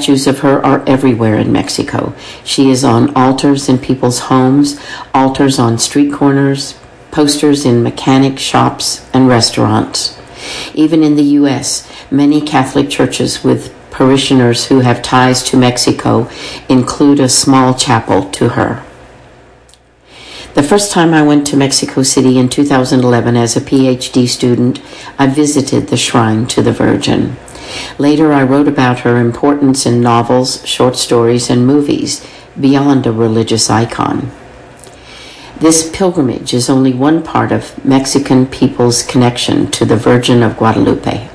Statues of her are everywhere in Mexico. She is on altars in people's homes, altars on street corners, posters in mechanic shops and restaurants. Even in the U.S., many Catholic churches with parishioners who have ties to Mexico include a small chapel to her. The first time I went to Mexico City in 2011 as a PhD student, I visited the shrine to the Virgin. Later, I wrote about her importance in novels, short stories, and movies, beyond a religious icon. This pilgrimage is only one part of Mexican people's connection to the Virgin of Guadalupe.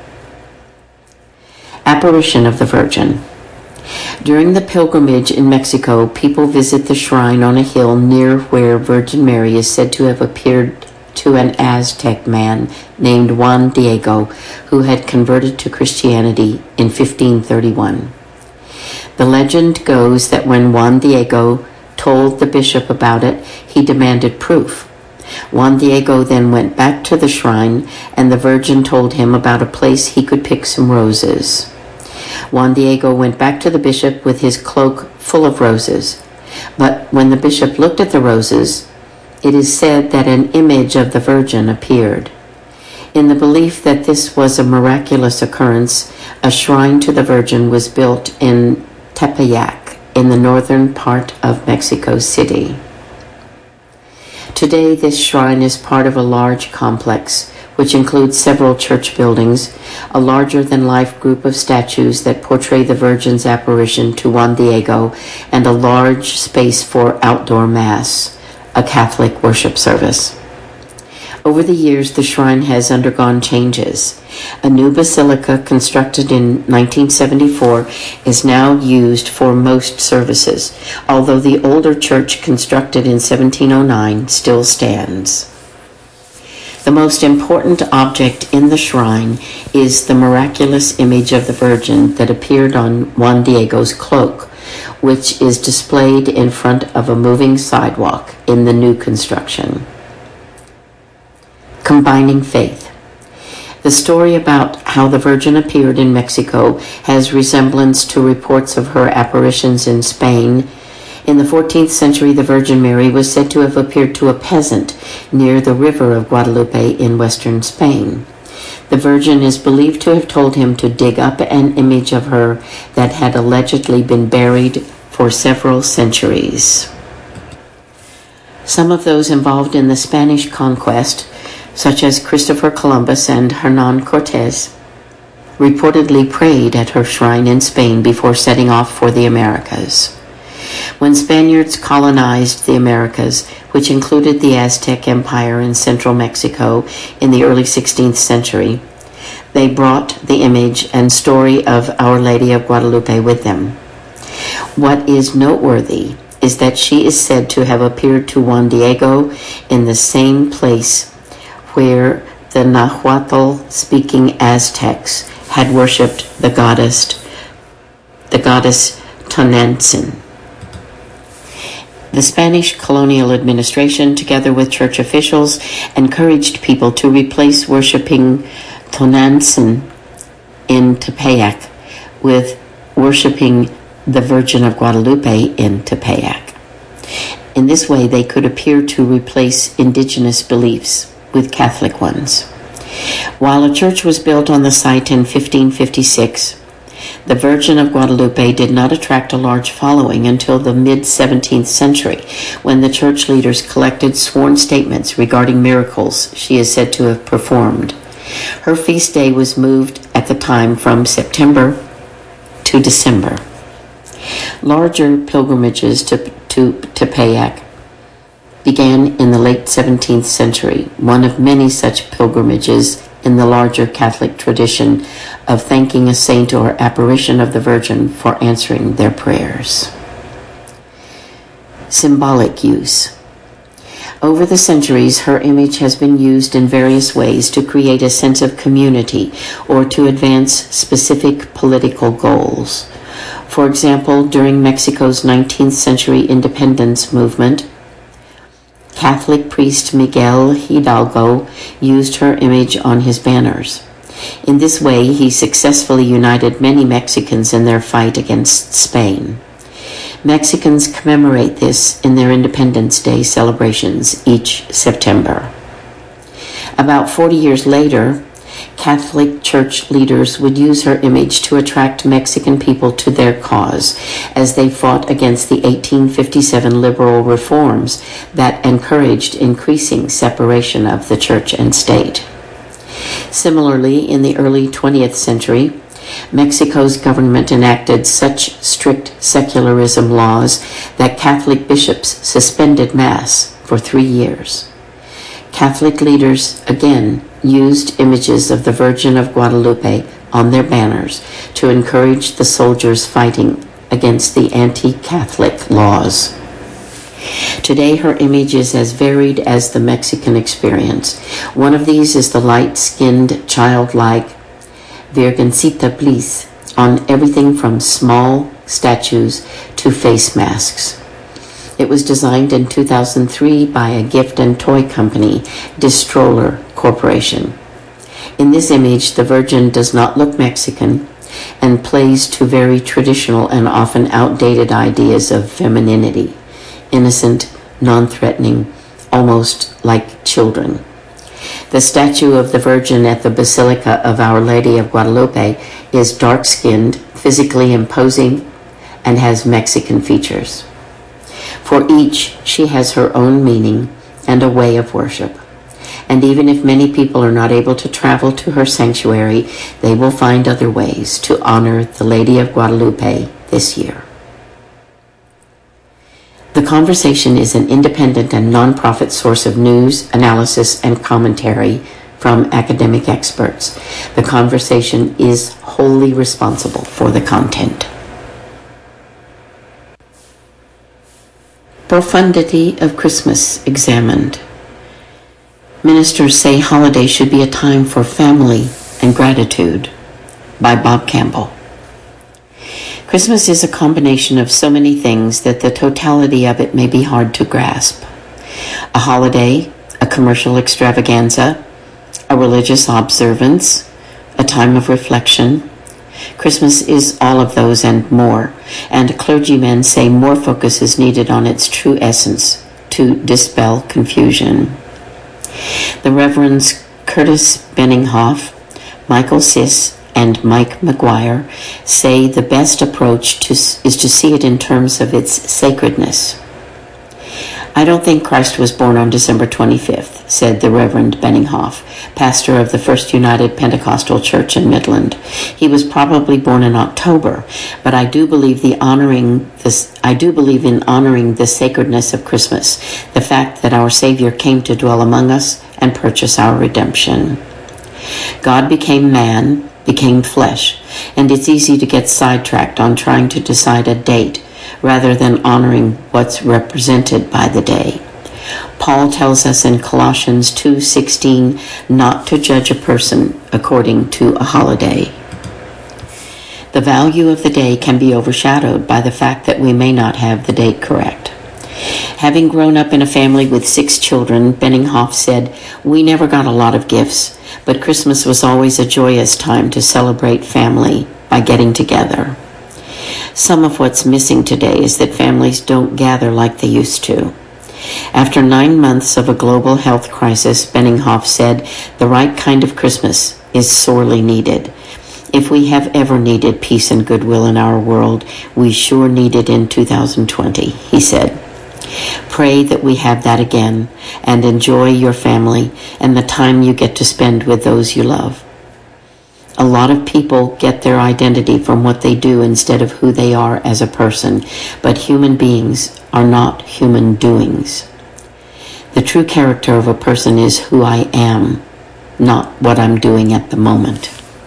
Apparition of the Virgin. During the pilgrimage in Mexico, people visit the shrine on a hill near where Virgin Mary is said to have appeared to an Aztec man named Juan Diego, who had converted to Christianity in 1531. The legend goes that when Juan Diego told the bishop about it, he demanded proof. Juan Diego then went back to the shrine, and the Virgin told him about a place he could pick some roses. Juan Diego went back to the bishop with his cloak full of roses. But when the bishop looked at the roses, it is said that an image of the Virgin appeared. In the belief that this was a miraculous occurrence, a shrine to the Virgin was built in Tepeyac, in the northern part of Mexico City. Today, this shrine is part of a large complex, which includes several church buildings, a larger-than-life group of statues that portray the Virgin's apparition to Juan Diego, and a large space for outdoor mass, a Catholic worship service. Over the years, the shrine has undergone changes. A new basilica constructed in 1974 is now used for most services, although the older church constructed in 1709 still stands. The most important object in the shrine is the miraculous image of the Virgin that appeared on Juan Diego's cloak, which is displayed in front of a moving sidewalk in the new construction. Combining faith. The story about how the Virgin appeared in Mexico has resemblance to reports of her apparitions in Spain. In the 14th century, the Virgin Mary was said to have appeared to a peasant near the river of Guadalupe in western Spain. The Virgin is believed to have told him to dig up an image of her that had allegedly been buried for several centuries. Some of those involved in the Spanish conquest, such as Christopher Columbus and Hernán Cortés, reportedly prayed at her shrine in Spain before setting off for the Americas. When Spaniards colonized the Americas, which included the Aztec Empire in central Mexico in the early 16th century, they brought the image and story of Our Lady of Guadalupe with them. What is noteworthy is that she is said to have appeared to Juan Diego in the same place where the Nahuatl-speaking Aztecs had worshipped the goddess Tonantzin. The Spanish colonial administration, together with church officials, encouraged people to replace worshipping Tonantzin in Tepeyac with worshipping the Virgin of Guadalupe in Tepeyac. In this way, they could appear to replace indigenous beliefs with Catholic ones. While a church was built on the site in 1556, the Virgin of Guadalupe did not attract a large following until the mid-17th century, when the church leaders collected sworn statements regarding miracles she is said to have performed. Her feast day was moved at the time from September to December. Larger pilgrimages to Tepeyac began in the late 17th century, one of many such pilgrimages in the larger Catholic tradition of thanking a saint or apparition of the Virgin for answering their prayers. Symbolic use. Over the centuries, her image has been used in various ways to create a sense of community or to advance specific political goals. For example, during Mexico's 19th century independence movement, Catholic priest Miguel Hidalgo used her image on his banners. In this way, he successfully united many Mexicans in their fight against Spain. Mexicans commemorate this in their Independence Day celebrations each September. About 40 years later, Catholic Church leaders would use her image to attract Mexican people to their cause as they fought against the 1857 liberal reforms that encouraged increasing separation of the church and state. Similarly, in the early 20th century, Mexico's government enacted such strict secularism laws that Catholic bishops suspended Mass for 3 years. Catholic leaders again used images of the Virgin of Guadalupe on their banners to encourage the soldiers fighting against the anti-Catholic laws. Today, her image is as varied as the Mexican experience. One of these is the light-skinned, childlike Virgencita Bliss on everything from small statues to face masks. It was designed in 2003 by a gift and toy company, Distroller Corporation. In this image, the Virgin does not look Mexican and plays to very traditional and often outdated ideas of femininity, innocent, non-threatening, almost like children. The statue of the Virgin at the Basilica of Our Lady of Guadalupe is dark-skinned, physically imposing, and has Mexican features. For each, she has her own meaning and a way of worship. And even if many people are not able to travel to her sanctuary, they will find other ways to honor the Lady of Guadalupe this year. The Conversation is an independent and non-profit source of news, analysis, and commentary from academic experts. The Conversation is wholly responsible for the content. Profundity of Christmas examined. Ministers say holiday should be a time for family and gratitude, by Bob Campbell. Christmas is a combination of so many things that the totality of it may be hard to grasp. A holiday, a commercial extravaganza, a religious observance, a time of reflection. Christmas is all of those and more, and clergymen say more focus is needed on its true essence to dispel confusion. The Reverends Curtis Benninghoff, Michael Siss, and Mike McGuire say the best approach is to see it in terms of its sacredness. I don't think Christ was born on December 25th, said the Reverend Benninghoff, pastor of the First United Pentecostal Church in Midland. He was probably born in October, but I do believe in honoring the sacredness of Christmas, the fact that our Savior came to dwell among us and purchase our redemption. God became man, became flesh, and it's easy to get sidetracked on trying to decide a date rather than honoring what's represented by the day. Paul tells us in Colossians 2:16 not to judge a person according to a holiday. The value of the day can be overshadowed by the fact that we may not have the date correct. Having grown up in a family with 6 children, Benninghoff said, "We never got a lot of gifts, but Christmas was always a joyous time to celebrate family by getting together." Some of what's missing today is that families don't gather like they used to. After 9 months of a global health crisis, Benninghoff said, "The right kind of Christmas is sorely needed. If we have ever needed peace and goodwill in our world, we sure need it in 2020, he said. Pray that we have that again, and enjoy your family and the time you get to spend with those you love. A lot of people get their identity from what they do instead of who they are as a person, but human beings are not human doings. The true character of a person is who I am, not what I'm doing at the moment."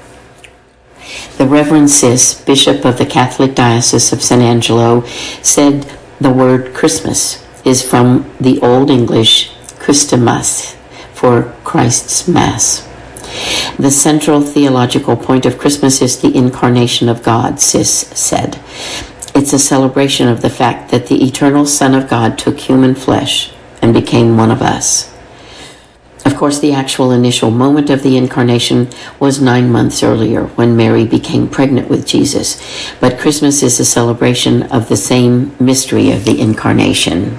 The Reverend Siss, Bishop of the Catholic Diocese of San Angelo, said the word Christmas is from the Old English Christamas, for Christ's Mass. The central theological point of Christmas is the incarnation of God, Siss said. It's a celebration of the fact that the eternal Son of God took human flesh and became one of us. Of course, the actual initial moment of the incarnation was 9 months earlier when Mary became pregnant with Jesus, but Christmas is a celebration of the same mystery of the incarnation.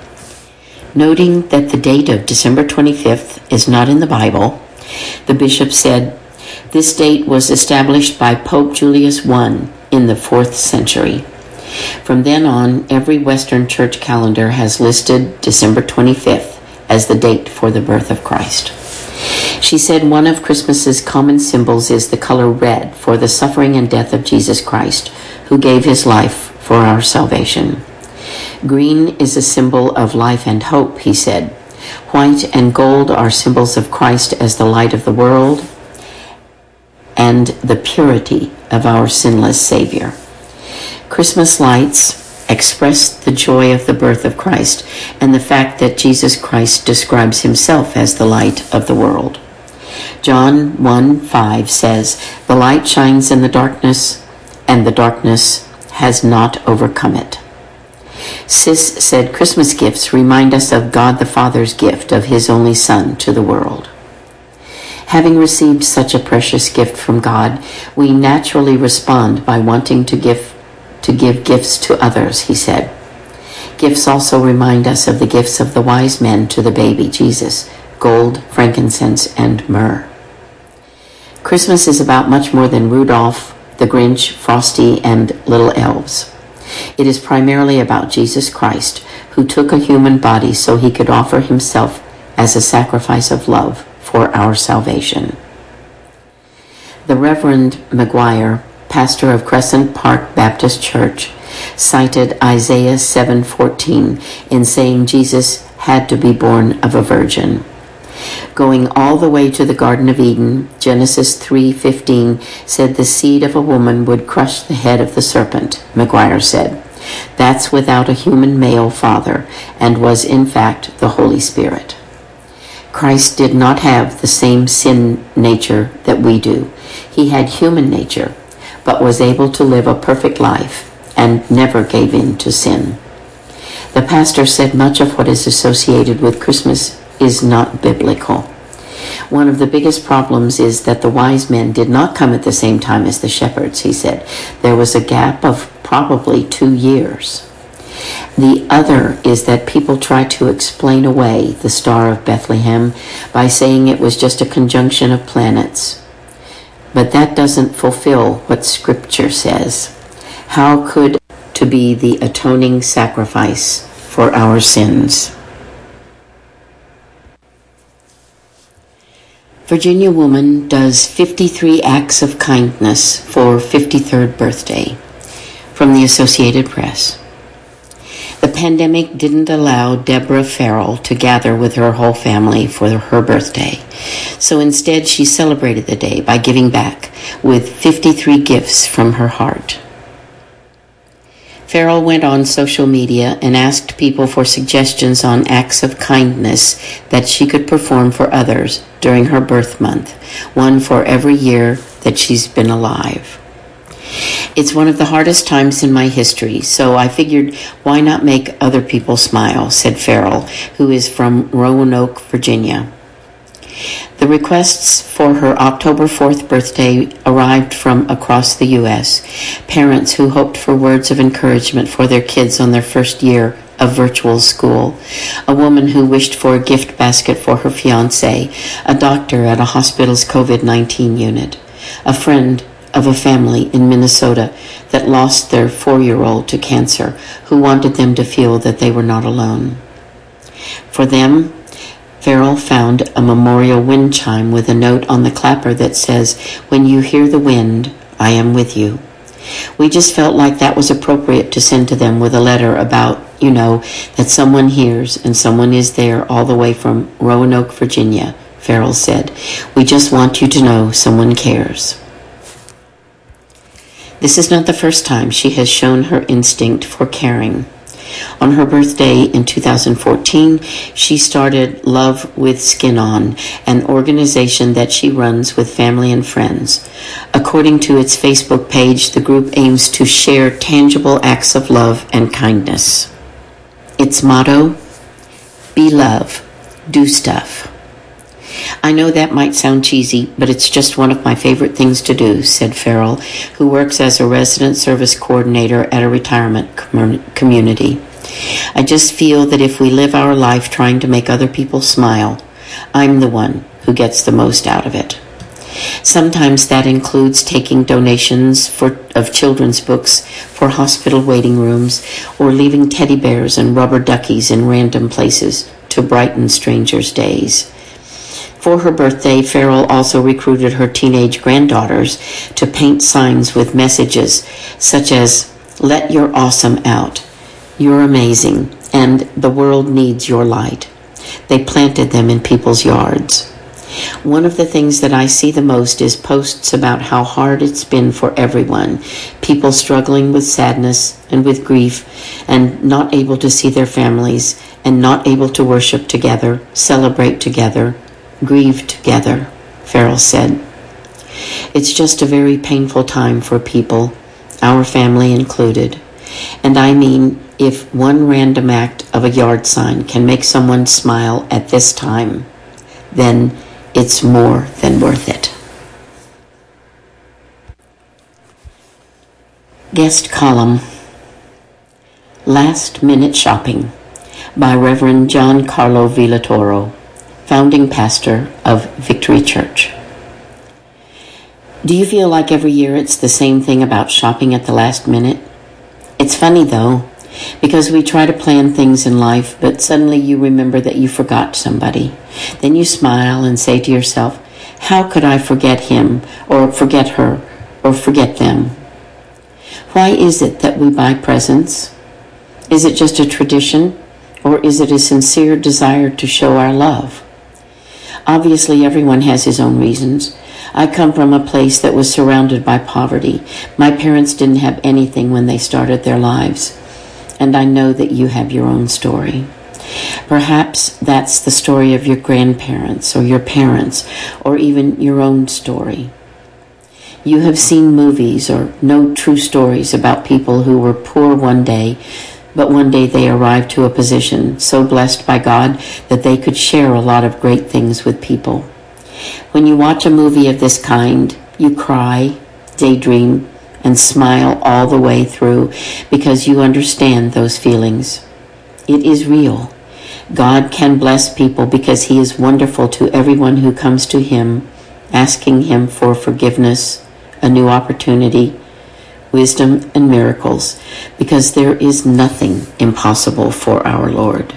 Noting that the date of December 25th is not in the Bible, the bishop said, "This date was established by Pope Julius I in the 4th century. From then on, every Western church calendar has listed December 25th as the date for the birth of Christ." She said one of Christmas's common symbols is the color red for the suffering and death of Jesus Christ, who gave his life for our salvation. Green is a symbol of life and hope, he said. White and gold are symbols of Christ as the light of the world and the purity of our sinless Savior. Christmas lights express the joy of the birth of Christ and the fact that Jesus Christ describes himself as the light of the world. John 1:5 says, "The light shines in the darkness, and the darkness has not overcome it." Sis said Christmas gifts remind us of God the Father's gift of his only Son to the world. Having received such a precious gift from God, we naturally respond by wanting to give gifts to others, he said. Gifts also remind us of the gifts of the wise men to the baby Jesus, gold, frankincense, and myrrh. Christmas is about much more than Rudolph, the Grinch, Frosty, and little elves. It is primarily about Jesus Christ, who took a human body so he could offer himself as a sacrifice of love for our salvation. The Reverend McGuire, pastor of Crescent Park Baptist Church, cited Isaiah 7:14 in saying Jesus had to be born of a virgin. Going all the way to the Garden of Eden, Genesis 3:15 said the seed of a woman would crush the head of the serpent, McGuire said. That's without a human male father, and was in fact the Holy Spirit. Christ did not have the same sin nature that we do. He had human nature, but was able to live a perfect life and never gave in to sin. The pastor said much of what is associated with Christmas is not biblical. One of the biggest problems is that the wise men did not come at the same time as the shepherds, he said. There was a gap of probably 2 years. The other is that people try to explain away the Star of Bethlehem by saying it was just a conjunction of planets. But that doesn't fulfill what Scripture says. How could to be the atoning sacrifice for our sins? Virginia woman does 53 acts of kindness for 53rd birthday. From the Associated Press. The pandemic didn't allow Deborah Farrell to gather with her whole family for her birthday. So instead, she celebrated the day by giving back with 53 gifts from her heart. Farrell went on social media and asked people for suggestions on acts of kindness that she could perform for others during her birth month, one for every year that she's been alive. It's one of the hardest times in my history, so I figured why not make other people smile, said Farrell, who is from Roanoke, Virginia. The requests for her October 4th birthday arrived from across the U.S., parents who hoped for words of encouragement for their kids on their first year of virtual school, a woman who wished for a gift basket for her fiancé, a doctor at a hospital's COVID-19 unit, a friend of a family in Minnesota that lost their 4-year-old to cancer, who wanted them to feel that they were not alone. For them, Farrell found a memorial wind chime with a note on the clapper that says, "When you hear the wind, I am with you." We just felt like that was appropriate to send to them with a letter about, that someone hears and someone is there all the way from Roanoke, Virginia, Farrell said. "We just want you to know someone cares." This is not the first time she has shown her instinct for caring. On her birthday in 2014, she started Love with Skin On, an organization that she runs with family and friends. According to its Facebook page, the group aims to share tangible acts of love and kindness. Its motto, "Be love, do stuff." "I know that might sound cheesy, but it's just one of my favorite things to do," said Farrell, who works as a resident service coordinator at a retirement community. "I just feel that if we live our life trying to make other people smile, I'm the one who gets the most out of it." Sometimes that includes taking donations of children's books for hospital waiting rooms, or leaving teddy bears and rubber duckies in random places to brighten strangers' days. For her birthday, Farrell also recruited her teenage granddaughters to paint signs with messages such as, "Let your awesome out," "You're amazing," and "The world needs your light." They planted them in people's yards. One of the things that I see the most is posts about how hard it's been for everyone, people struggling with sadness and with grief and not able to see their families and not able to worship together, celebrate together, grieve together, Farrell said. "It's just a very painful time for people, our family included. And I mean, if one random act of a yard sign can make someone smile at this time, then it's more than worth it." Guest column: Last Minute Shopping by Reverend John Carlo Villatoro, founding pastor of Victory Church. Do you feel like every year it's the same thing about shopping at the last minute? It's funny though, because we try to plan things in life, but suddenly you remember that you forgot somebody. Then you smile and say to yourself, "How could I forget him, or forget her, or forget them?" Why is it that we buy presents? Is it just a tradition, or is it a sincere desire to show our love? Obviously, everyone has his own reasons. I come from a place that was surrounded by poverty. My parents didn't have anything when they started their lives. And I know that you have your own story. Perhaps that's the story of your grandparents or your parents, or even your own story. You have seen movies or know true stories about people who were poor one day, but one day they arrived to a position so blessed by God that they could share a lot of great things with people. When you watch a movie of this kind, you cry, daydream, and smile all the way through because you understand those feelings. It is real. God can bless people because He is wonderful to everyone who comes to Him, asking Him for forgiveness, a new opportunity, wisdom, and miracles, because there is nothing impossible for our Lord.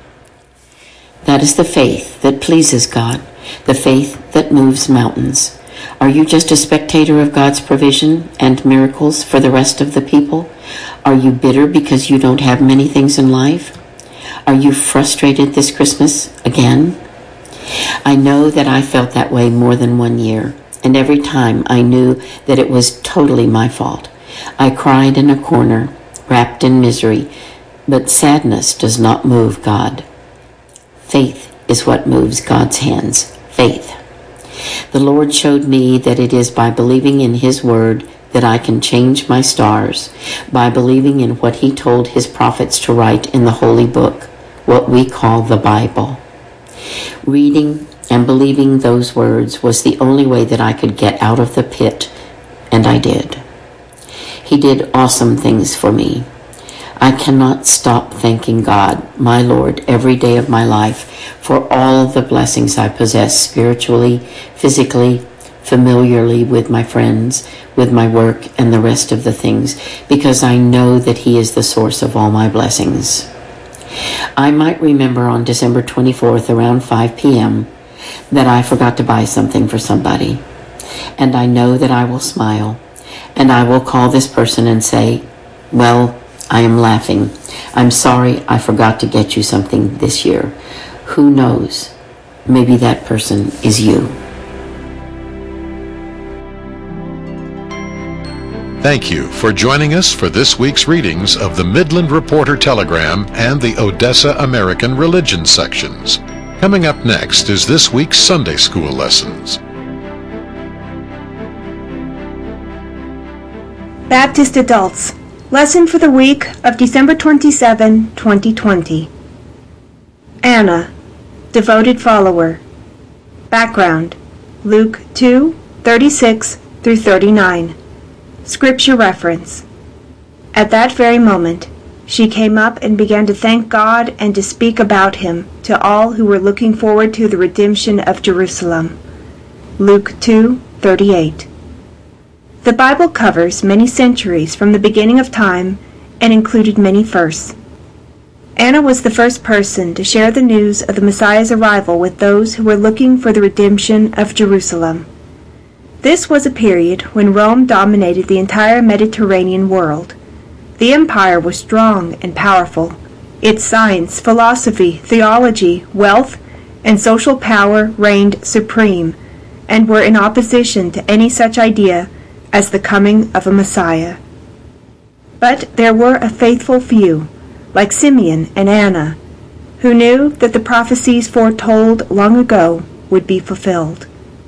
That is the faith that pleases God, the faith that moves mountains. Are you just a spectator of God's provision and miracles for the rest of the people? Are you bitter because you don't have many things in life? Are you frustrated this Christmas again? I know that I felt that way more than one year, and every time I knew that it was totally my fault. I cried in a corner, wrapped in misery, but sadness does not move God. Faith is what moves God's hands. Faith. The Lord showed me that it is by believing in His word that I can change my stars, by believing in what He told His prophets to write in the Holy Book, what we call the Bible. Reading and believing those words was the only way that I could get out of the pit, and I did. He did awesome things for me. I cannot stop thanking God, my Lord, every day of my life for all the blessings I possess spiritually, physically, familiarly with my friends, with my work, and the rest of the things, because I know that He is the source of all my blessings. I might remember on December 24th around 5 p.m. that I forgot to buy something for somebody, and I know that I will smile, and I will call this person and say, "Well, I am laughing. I'm sorry I forgot to get you something this year." Who knows? Maybe that person is you. Thank you for joining us for this week's readings of the Midland Reporter Telegram and the Odessa American Religion sections. Coming up next is this week's Sunday School lessons. Baptist Adults. Lesson for the week of December 27, 2020. Anna, devoted follower. Background: Luke 2:36 through 39. Scripture reference: At that very moment, she came up and began to thank God and to speak about him to all who were looking forward to the redemption of Jerusalem. Luke 2:38. The Bible covers many centuries from the beginning of time and included many firsts. Anna was the first person to share the news of the Messiah's arrival with those who were looking for the redemption of Jerusalem. This was a period when Rome dominated the entire Mediterranean world. The empire was strong and powerful. Its science, philosophy, theology, wealth, and social power reigned supreme and were in opposition to any such idea as the coming of a Messiah. But there were a faithful few, like Simeon and Anna, who knew that the prophecies foretold long ago would be fulfilled.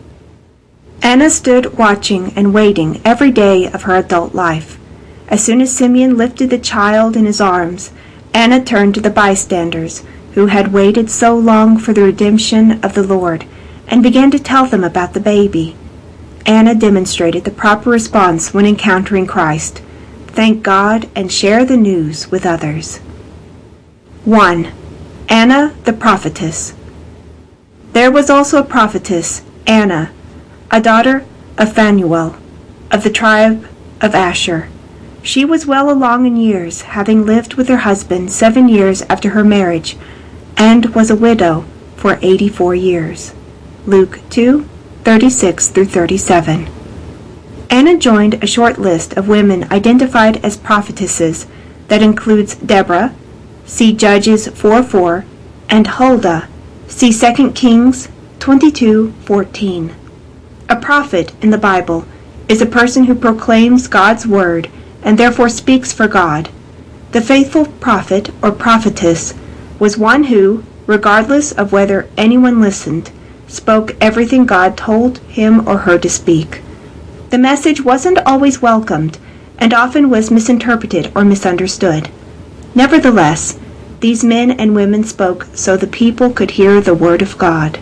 Anna stood watching and waiting every day of her adult life. As soon as Simeon lifted the child in his arms, Anna turned to the bystanders, who had waited so long for the redemption of the Lord, and began to tell them about the baby. Anna demonstrated the proper response when encountering Christ: thank God and share the news with others. 1. Anna the prophetess. There was also a prophetess, Anna, a daughter of Phanuel, of the tribe of Asher. She was well along in years, having lived with her husband 7 years after her marriage, and was a widow for 84 years. Luke 2:36 through 37. Anna joined a short list of women identified as prophetesses that includes Deborah, see Judges 4:4, and Huldah, see 2 Kings 22:14. A prophet in the Bible is a person who proclaims God's word and therefore speaks for God. The faithful prophet or prophetess was one who, regardless of whether anyone listened, spoke everything God told him or her to speak. The message wasn't always welcomed and often was misinterpreted or misunderstood. Nevertheless, these men and women spoke so the people could hear the word of God.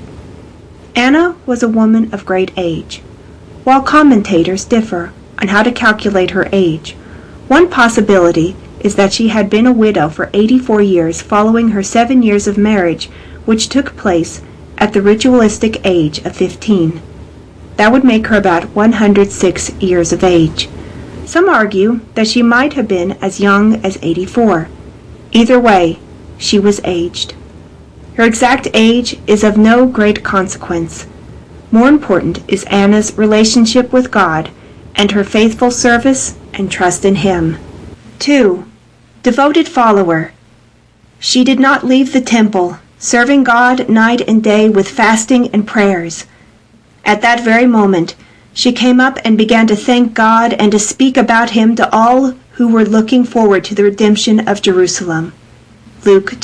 Anna was a woman of great age. While commentators differ on how to calculate her age, one possibility is that she had been a widow for 84 years following her 7 years of marriage, which took place at the ritualistic age of 15. That would make her about 106 years of age. Some argue that she might have been as young as 84. Either way, she was aged. Her exact age is of no great consequence. More important is Anna's relationship with God and her faithful service and trust in Him. 2. Devoted follower. She did not leave the temple, serving God night and day with fasting and prayers. At that very moment, she came up and began to thank God and to speak about Him to all who were looking forward to the redemption of Jerusalem. Luke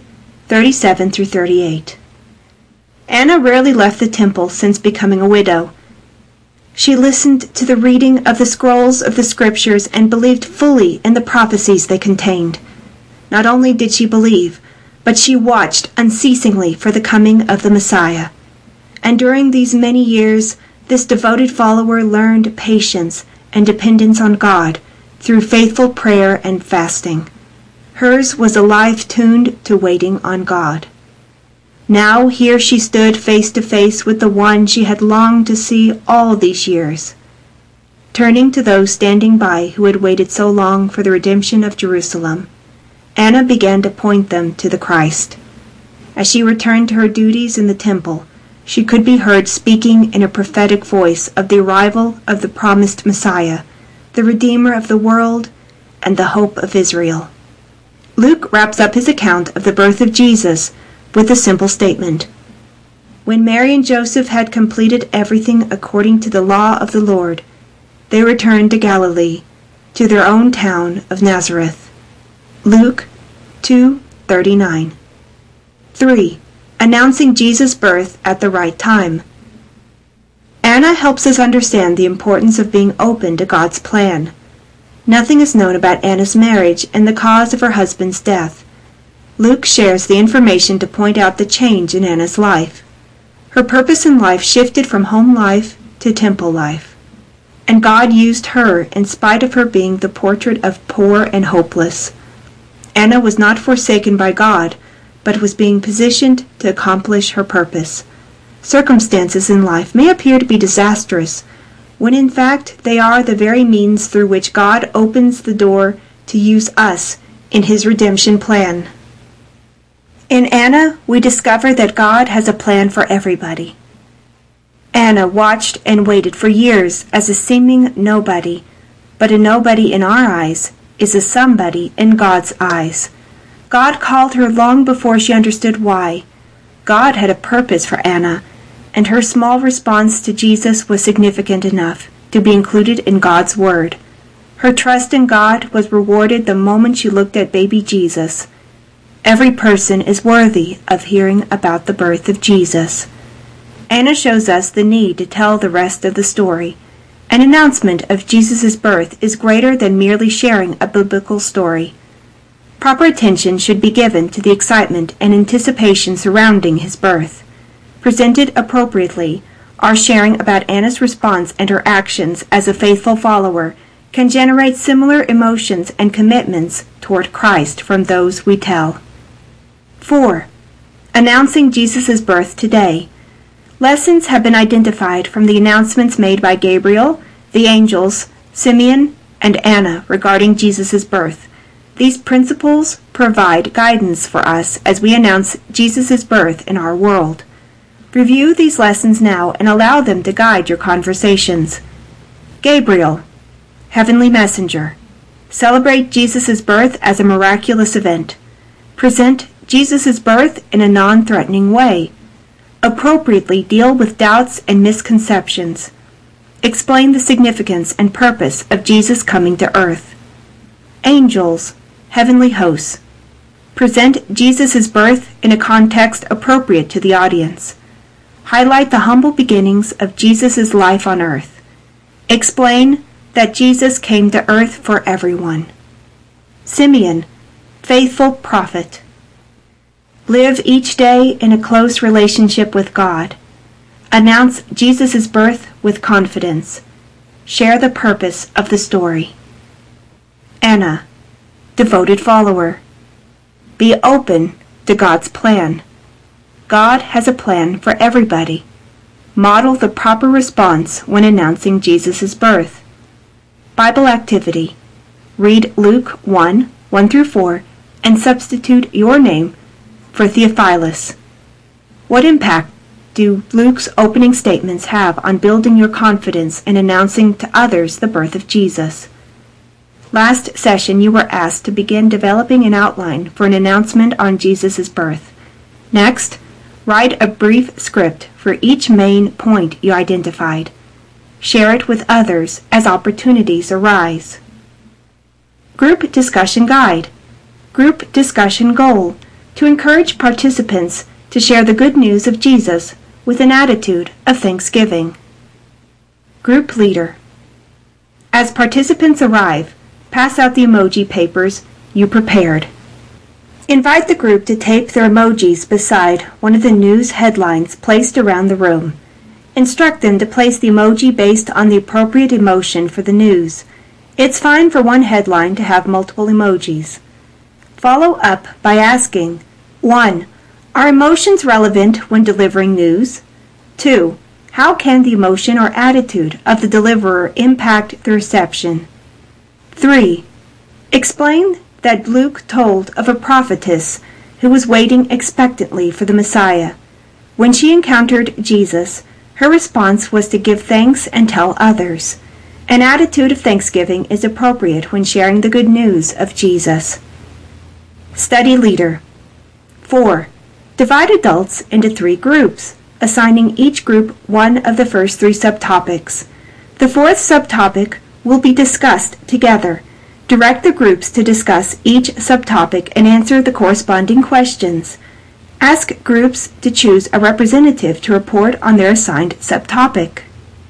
2:37 through 38. Anna rarely left the temple since becoming a widow. She listened to the reading of the scrolls of the Scriptures and believed fully in the prophecies they contained. Not only did she believe, but she watched unceasingly for the coming of the Messiah. And during these many years, this devoted follower learned patience and dependence on God through faithful prayer and fasting. Hers was a life tuned to waiting on God. Now here she stood face to face with the one she had longed to see all these years. Turning to those standing by who had waited so long for the redemption of Jerusalem, Anna began to point them to the Christ. As she returned to her duties in the temple, she could be heard speaking in a prophetic voice of the arrival of the promised Messiah, the Redeemer of the world, and the hope of Israel. Luke wraps up his account of the birth of Jesus with a simple statement. When Mary and Joseph had completed everything according to the law of the Lord, they returned to Galilee, to their own town of Nazareth. Luke 2:39. 3. Announcing Jesus' birth at the right time. Anna helps us understand the importance of being open to God's plan. Nothing is known about Anna's marriage and the cause of her husband's death. Luke shares the information to point out the change in Anna's life. Her purpose in life shifted from home life to temple life. And God used her in spite of her being the portrait of poor and hopeless. Anna was not forsaken by God, but was being positioned to accomplish her purpose. Circumstances in life may appear to be disastrous, when in fact they are the very means through which God opens the door to use us in His redemption plan. In Anna, we discover that God has a plan for everybody. Anna watched and waited for years as a seeming nobody, but a nobody in our eyes is a somebody in God's eyes. God called her long before she understood why. God had a purpose for Anna, and her small response to Jesus was significant enough to be included in God's Word. Her trust in God was rewarded the moment she looked at baby Jesus. Every person is worthy of hearing about the birth of Jesus. Anna shows us the need to tell the rest of the story. An announcement of Jesus' birth is greater than merely sharing a biblical story. Proper attention should be given to the excitement and anticipation surrounding his birth. Presented appropriately, our sharing about Anna's response and her actions as a faithful follower can generate similar emotions and commitments toward Christ from those we tell. 4. Announcing Jesus' birth today. Lessons have been identified from the announcements made by Gabriel, the angels, Simeon, and Anna regarding Jesus' birth. These principles provide guidance for us as we announce Jesus' birth in our world. Review these lessons now and allow them to guide your conversations. Gabriel, Heavenly Messenger. Celebrate Jesus' birth as a miraculous event. Present Jesus' birth in a non-threatening way. Appropriately deal with doubts and misconceptions. Explain the significance and purpose of Jesus coming to earth. Angels, heavenly hosts. Present Jesus' birth in a context appropriate to the audience. Highlight the humble beginnings of Jesus' life on earth. Explain that Jesus came to earth for everyone. Simeon, faithful prophet. Live each day in a close relationship with God. Announce Jesus' birth with confidence. Share the purpose of the story. Anna, devoted follower. Be open to God's plan. God has a plan for everybody. Model the proper response when announcing Jesus' birth. Bible activity. Read Luke 1:1-4, and substitute your name for Theophilus. What impact do Luke's opening statements have on building your confidence in announcing to others the birth of Jesus? Last session you were asked to begin developing an outline for an announcement on Jesus' birth. Next, write a brief script for each main point you identified. Share it with others as opportunities arise. Group discussion guide. Group discussion goal: to encourage participants to share the good news of Jesus with an attitude of thanksgiving. Group leader. As participants arrive, pass out the emoji papers you prepared. Invite the group to tape their emojis beside one of the news headlines placed around the room. Instruct them to place the emoji based on the appropriate emotion for the news. It's fine for one headline to have multiple emojis. Follow up by asking, 1. Are emotions relevant when delivering news? 2. How can the emotion or attitude of the deliverer impact the reception? 3. Explain that Luke told of a prophetess who was waiting expectantly for the Messiah. When she encountered Jesus, her response was to give thanks and tell others. An attitude of thanksgiving is appropriate when sharing the good news of Jesus. Study leader. 4. Divide adults into 3 groups, assigning each group one of the first 3 subtopics. The 4th subtopic will be discussed together. Direct the groups to discuss each subtopic and answer the corresponding questions. Ask groups to choose a representative to report on their assigned subtopic.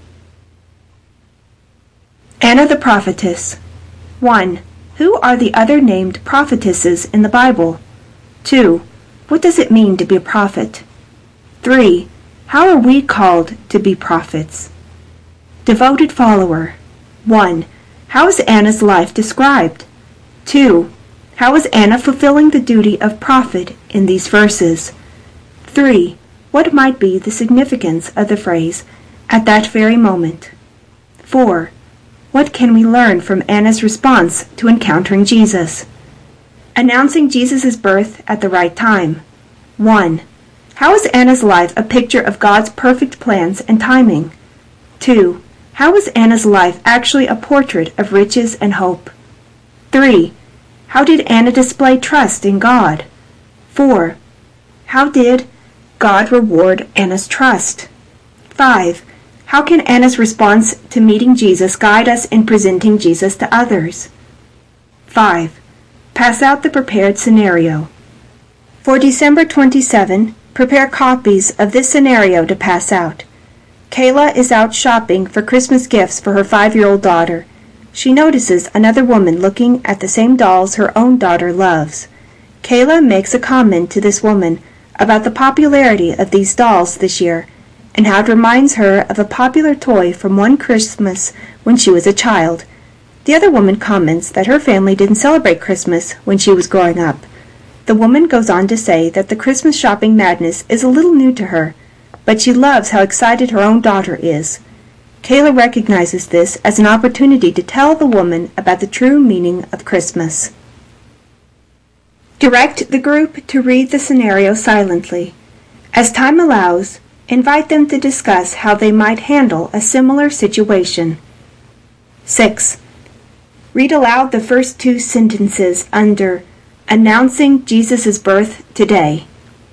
Anna the Prophetess. 1. Who are the other named prophetesses in the Bible? 2. What does it mean to be a prophet? 3. How are we called to be prophets? Devoted follower. 1. How is Anna's life described? 2. How is Anna fulfilling the duty of prophet in these verses? 3. What might be the significance of the phrase, "at that very moment"? 4. What can we learn from Anna's response to encountering Jesus? Announcing Jesus' birth at the right time. 1. How is Anna's life a picture of God's perfect plans and timing? 2. How is Anna's life actually a portrait of riches and hope? 3. How did Anna display trust in God? 4. How did God reward Anna's trust? 5. How can Anna's response to meeting Jesus guide us in presenting Jesus to others? 5. Pass out the prepared scenario. For December 27, prepare copies of this scenario to pass out. Kayla is out shopping for Christmas gifts for her 5-year-old daughter. She notices another woman looking at the same dolls her own daughter loves. Kayla makes a comment to this woman about the popularity of these dolls this year and how it reminds her of a popular toy from one Christmas when she was a child. The other woman comments that her family didn't celebrate Christmas when she was growing up. The woman goes on to say that the Christmas shopping madness is a little new to her, but she loves how excited her own daughter is. Kayla recognizes this as an opportunity to tell the woman about the true meaning of Christmas. Direct the group to read the scenario silently. As time allows, invite them to discuss how they might handle a similar situation. 6. Read aloud the first 2 sentences under Announcing Jesus' Birth Today.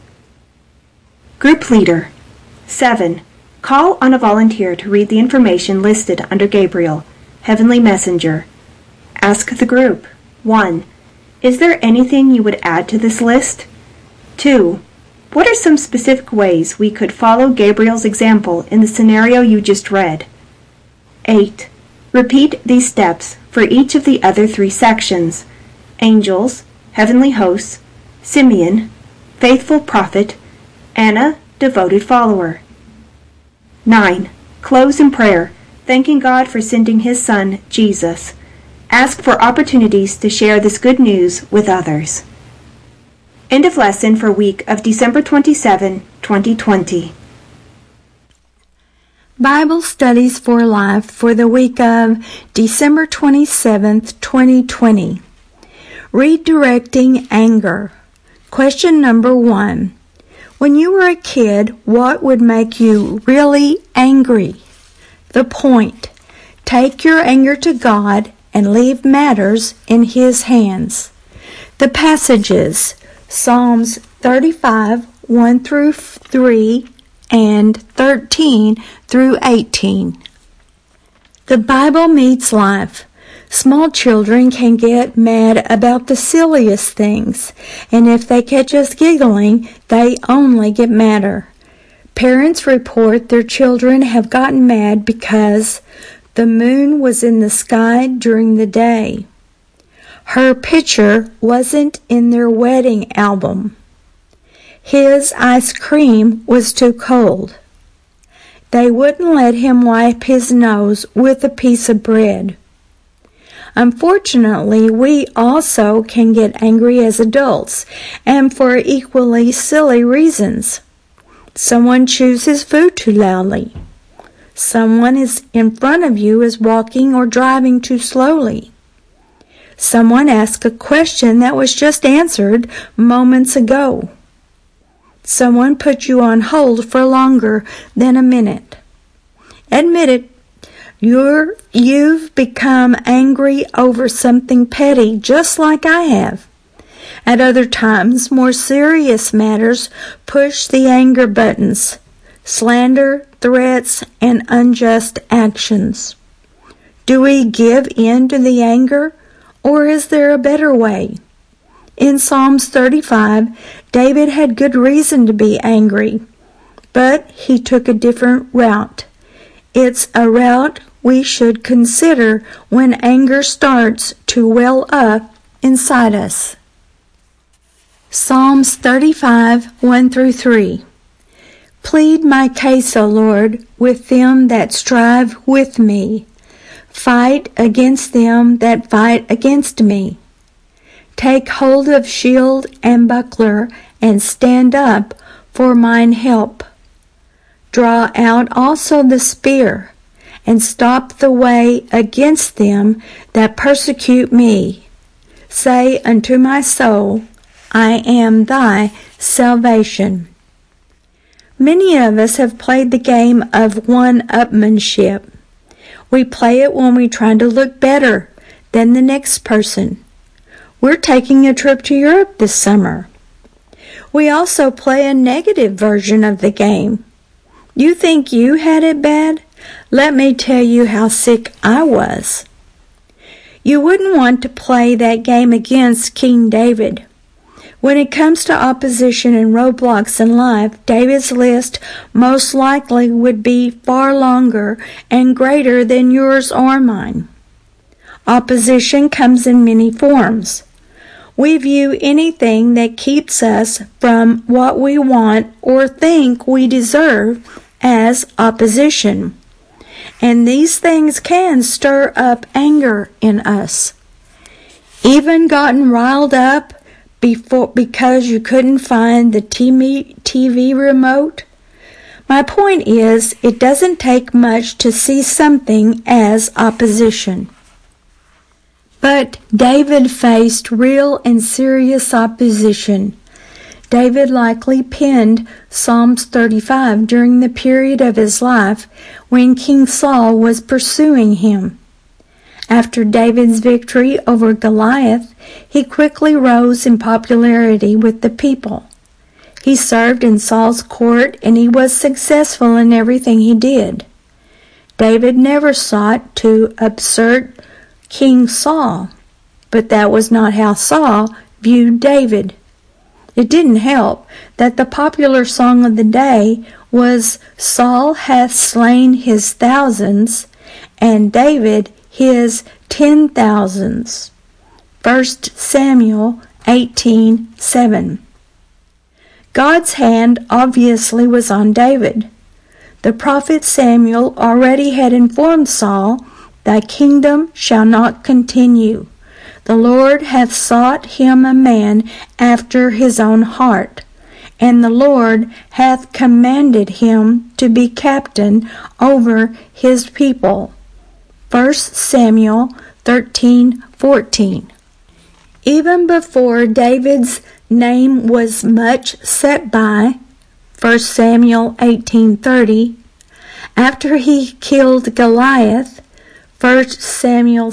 Group Leader. 7. Call on a volunteer to read the information listed under Gabriel, Heavenly Messenger. Ask the group. 1. Is there anything you would add to this list? 2. What are some specific ways we could follow Gabriel's example in the scenario you just read? 8. Repeat these steps for each of the other 3 sections: angels, heavenly hosts, Simeon, faithful prophet, Anna, devoted follower. 9. Close in prayer, thanking God for sending His Son, Jesus. Ask for opportunities to share this good news with others. End of lesson for week of December 27, 2020. Bible Studies for Life for the week of December 27th, 2020. Redirecting anger. Question number 1. When you were a kid, what would make you really angry? The point. Take your anger to God and leave matters in His hands. The passages, Psalms 35, 1 through 3, and 13 through 18. The Bible meets life. Small children can get mad about the silliest things, and if they catch us giggling, they only get madder. Parents report their children have gotten mad because the moon was in the sky during the day. Her picture wasn't in their wedding album. His ice cream was too cold. They wouldn't let him wipe his nose with a piece of bread. Unfortunately, we also can get angry as adults, and for equally silly reasons. Someone chews his food too loudly. Someone in front of you is walking or driving too slowly. Someone asks a question that was just answered moments ago. Someone put you on hold for longer than a minute. Admit it, you've become angry over something petty just like I have. At other times, more serious matters push the anger buttons, slander, threats, and unjust actions. Do we give in to the anger, or is there a better way? In Psalms 35, David had good reason to be angry, but he took a different route. It's a route we should consider when anger starts to well up inside us. Psalms 35, 1 through 3. Plead my case, O Lord, with them that strive with me. Fight against them that fight against me. Take hold of shield and buckler, and stand up for mine help. Draw out also the spear, and stop the way against them that persecute me. Say unto my soul, I am thy salvation. Many of us have played the game of one-upmanship. We play it when we try to look better than the next person. We're taking a trip to Europe this summer. We also play a negative version of the game. You think you had it bad? Let me tell you how sick I was. You wouldn't want to play that game against King David. When it comes to opposition and roadblocks in life, David's list most likely would be far longer and greater than yours or mine. Opposition comes in many forms. We view anything that keeps us from what we want or think we deserve as opposition. And these things can stir up anger in us. Even gotten riled up because you couldn't find the TV remote? My point is, it doesn't take much to see something as opposition. But David faced real and serious opposition. David likely penned Psalms 35 during the period of his life when King Saul was pursuing him. After David's victory over Goliath, he quickly rose in popularity with the people. He served in Saul's court, and he was successful in everything he did. David never sought to usurp King Saul, but that was not how Saul viewed David. It didn't help that the popular song of the day was Saul hath slain his thousands, and David his 10,000s. 1 Samuel 18:7. God's hand obviously was on David. The prophet Samuel already had informed Saul, Thy kingdom shall not continue. The Lord hath sought him a man after his own heart, and the Lord hath commanded him to be captain over his people. 1 Samuel 13:14. Even before David's name was much set by, 1 Samuel 18:30, after he killed Goliath, 1 Samuel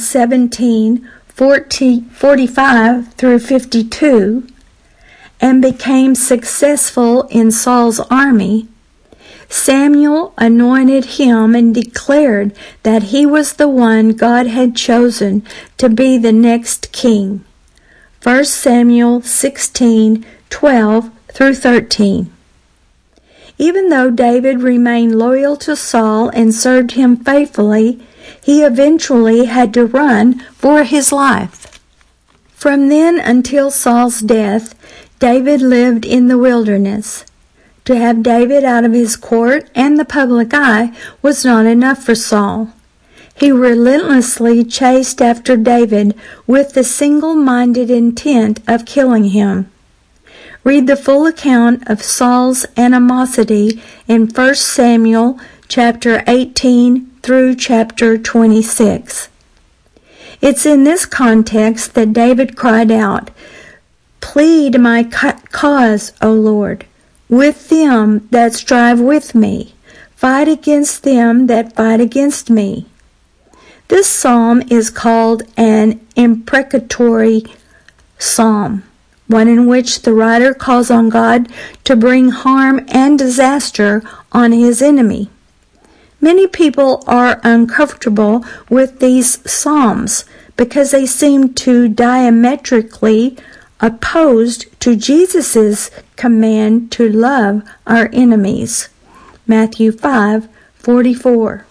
17:45 through 52, and became successful in Saul's army, Samuel anointed him and declared that he was the one God had chosen to be the next king. 1 Samuel 16:12 through 13. Even though David remained loyal to Saul and served him faithfully, he eventually had to run for his life. From then until Saul's death, David lived in the wilderness. To have David out of his court and the public eye was not enough for Saul. He relentlessly chased after David with the single-minded intent of killing him. Read the full account of Saul's animosity in 1 Samuel chapter 18 through chapter 26. It's in this context that David cried out, Plead my cause, O Lord, with them that strive with me. Fight against them that fight against me. This psalm is called an imprecatory psalm, one in which the writer calls on God to bring harm and disaster on his enemy. Many people are uncomfortable with these psalms because they seem to diametrically opposed to Jesus' command to love our enemies. Matthew 5:44.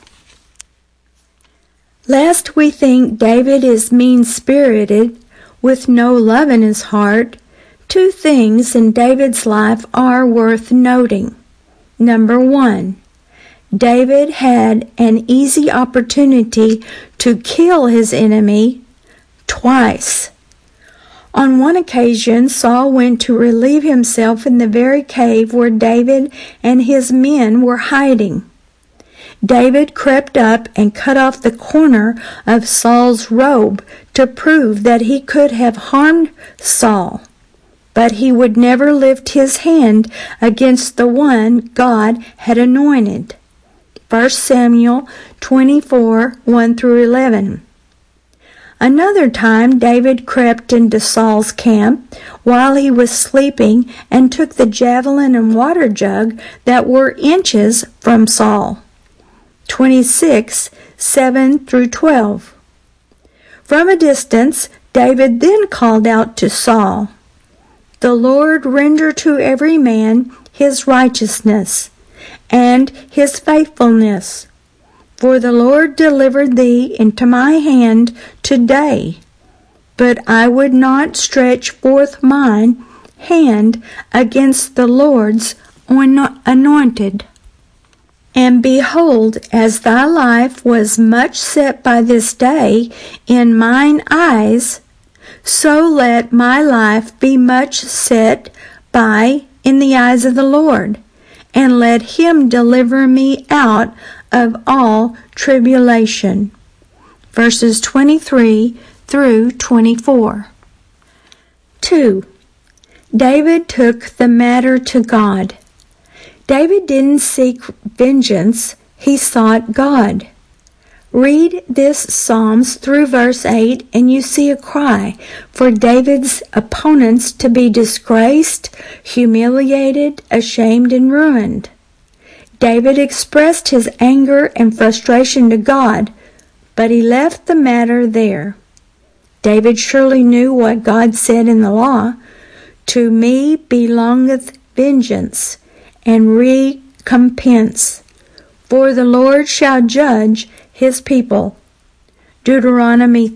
Lest we think David is mean-spirited with no love in his heart, two things in David's life are worth noting. Number 1. David had an easy opportunity to kill his enemy twice. On one occasion, Saul went to relieve himself in the very cave where David and his men were hiding. David crept up and cut off the corner of Saul's robe to prove that he could have harmed Saul, but he would never lift his hand against the one God had anointed. 1 Samuel 24, 1-11. Another time David crept into Saul's camp while he was sleeping and took the javelin and water jug that were inches from Saul. 26, 7-12. From a distance, David then called out to Saul, "The Lord render to every man his righteousness and his faithfulness. For the Lord delivered thee into my hand today, but I would not stretch forth mine hand against the Lord's anointed. And behold, as thy life was much set by this day in mine eyes, so let my life be much set by in the eyes of the Lord, and let him deliver me out of all tribulation." Verses 23-24. 2. David took the matter to God. David didn't seek vengeance, he sought God. Read this Psalms through verse 8 and you see a cry for David's opponents to be disgraced, humiliated, ashamed, and ruined. David expressed his anger and frustration to God, but he left the matter there. David surely knew what God said in the law, "To me belongeth vengeance and recompense, for the Lord shall judge his people." Deuteronomy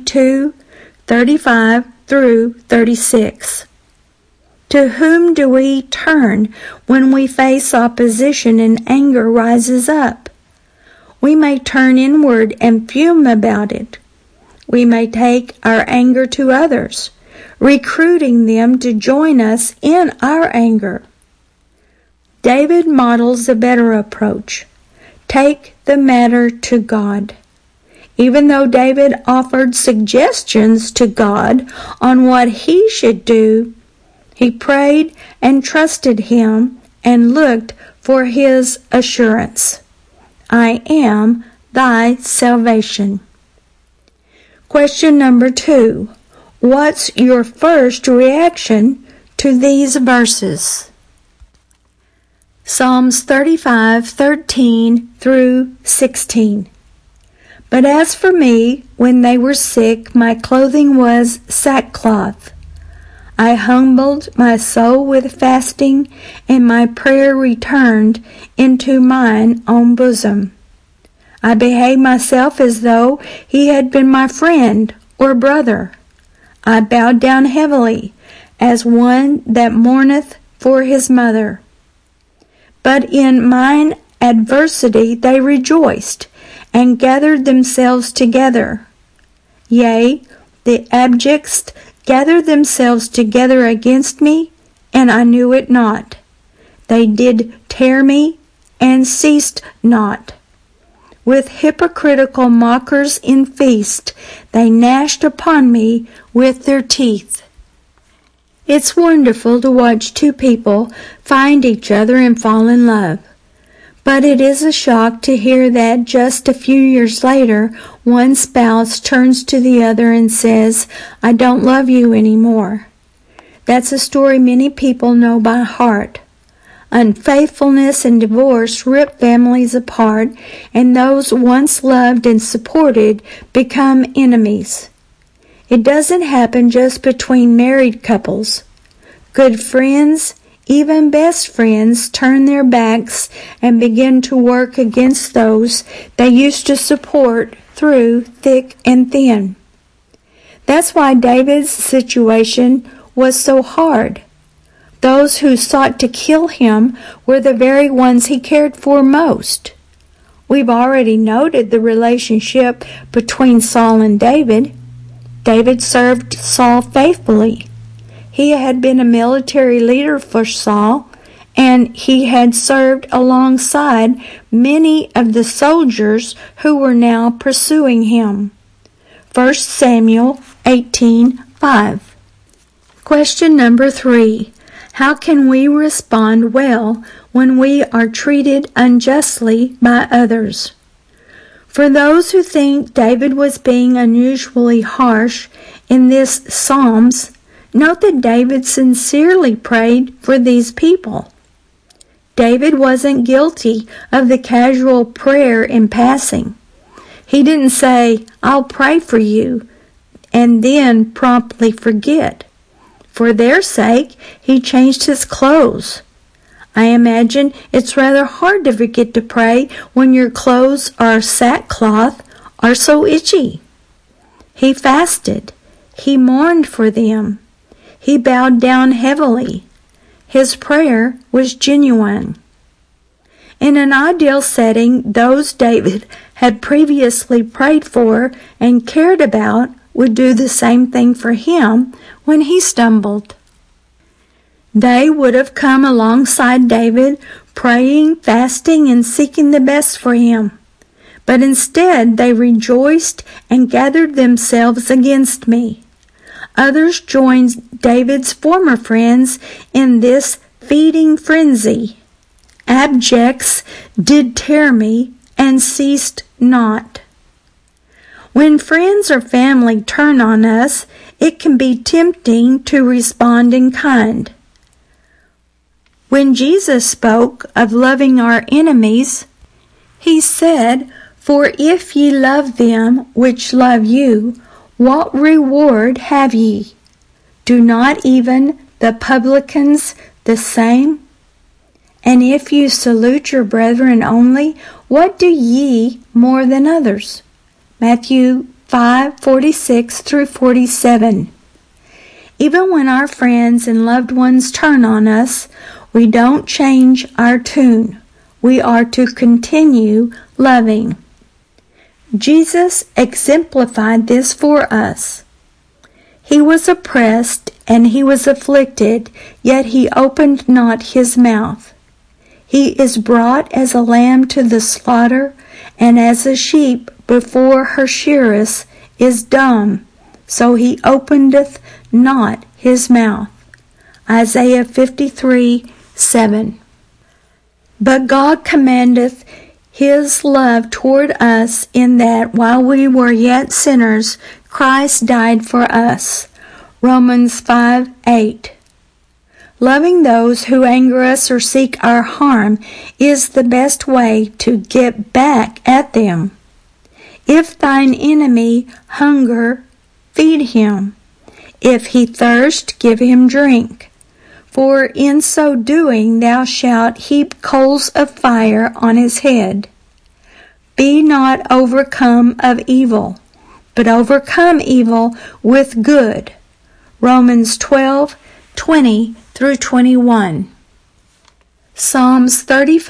32:35-36. To whom do we turn when we face opposition and anger rises up? We may turn inward and fume about it. We may take our anger to others, recruiting them to join us in our anger. David models a better approach. Take the matter to God. Even though David offered suggestions to God on what he should do, he prayed and trusted him and looked for his assurance. "I am thy salvation." Question number 2. What's your first reaction to these verses? Psalms 35:13-16. But as for me, when they were sick, my clothing was sackcloth. I humbled my soul with fasting, and my prayer returned into mine own bosom. I behaved myself as though he had been my friend or brother. I bowed down heavily, as one that mourneth for his mother. But in mine adversity they rejoiced, and gathered themselves together. Yea, the abjects gathered themselves together against me, and I knew it not. They did tear me, and ceased not. With hypocritical mockers in feast, they gnashed upon me with their teeth. It's wonderful to watch two people find each other and fall in love. But it is a shock to hear that just a few years later, one spouse turns to the other and says, "I don't love you anymore." That's a story many people know by heart. Unfaithfulness and divorce rip families apart, and those once loved and supported become enemies. It doesn't happen just between married couples. Good friends, even best friends, turn their backs and begin to work against those they used to support through thick and thin. That's why David's situation was so hard. Those who sought to kill him were the very ones he cared for most. We've already noted the relationship between Saul and David. David served Saul faithfully. He had been a military leader for Saul, and he had served alongside many of the soldiers who were now pursuing him. 1 Samuel 18:5. Question number 3. How can we respond well when we are treated unjustly by others? For those who think David was being unusually harsh in this Psalms, note that David sincerely prayed for these people. David wasn't guilty of the casual prayer in passing. He didn't say, "I'll pray for you," and then promptly forget. For their sake, he changed his clothes. I imagine it's rather hard to forget to pray when your clothes are sackcloth or so itchy. He fasted. He mourned for them. He bowed down heavily. His prayer was genuine. In an ideal setting, those David had previously prayed for and cared about would do the same thing for him when he stumbled. They would have come alongside David, praying, fasting, and seeking the best for him. But instead they rejoiced and gathered themselves against me. Others joined David's former friends in this feeding frenzy. Abjects did tear me and ceased not. When friends or family turn on us, it can be tempting to respond in kind. When Jesus spoke of loving our enemies, he said, "For if ye love them which love you, what reward have ye? Do not even the publicans the same? And if you salute your brethren only, what do ye more than others?" Matthew 5:46-47. Even when our friends and loved ones turn on us, we don't change our tune. We are to continue loving. Jesus exemplified this for us. He was oppressed and he was afflicted, yet he opened not his mouth. He is brought as a lamb to the slaughter, and as a sheep before her shearers is dumb, so he openeth not his mouth. Isaiah 53:7. But God commandeth his love toward us in that while we were yet sinners, Christ died for us. Romans 5:8. Loving those who anger us or seek our harm is the best way to get back at them. If thine enemy hunger, feed him. If he thirst, give him drink. For in so doing thou shalt heap coals of fire on his head. Be not overcome of evil, but overcome evil with good. Romans 12:20-21. Psalms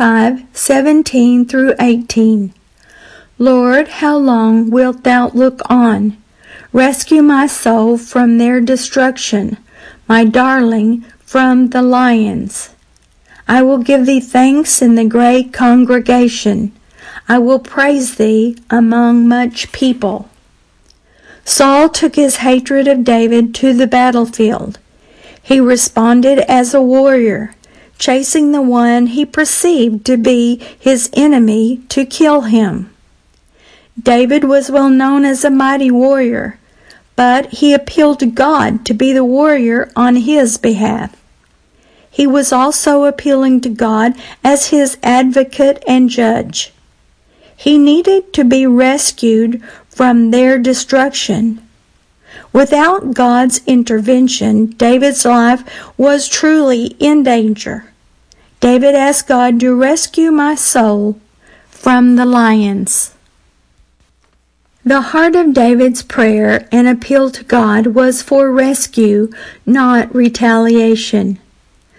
35:17-18. Lord, how long wilt thou look on? Rescue my soul from their destruction, my darling from the lions. I will give thee thanks in the great congregation. I will praise thee among much people. Saul took his hatred of David to the battlefield. He responded as a warrior, chasing the one he perceived to be his enemy to kill him. David was well known as a mighty warrior, but he appealed to God to be the warrior on his behalf. He was also appealing to God as his advocate and judge. He needed to be rescued from their destruction. Without God's intervention, David's life was truly in danger. David asked God to rescue my soul from the lions. The heart of David's prayer and appeal to God was for rescue, not retaliation.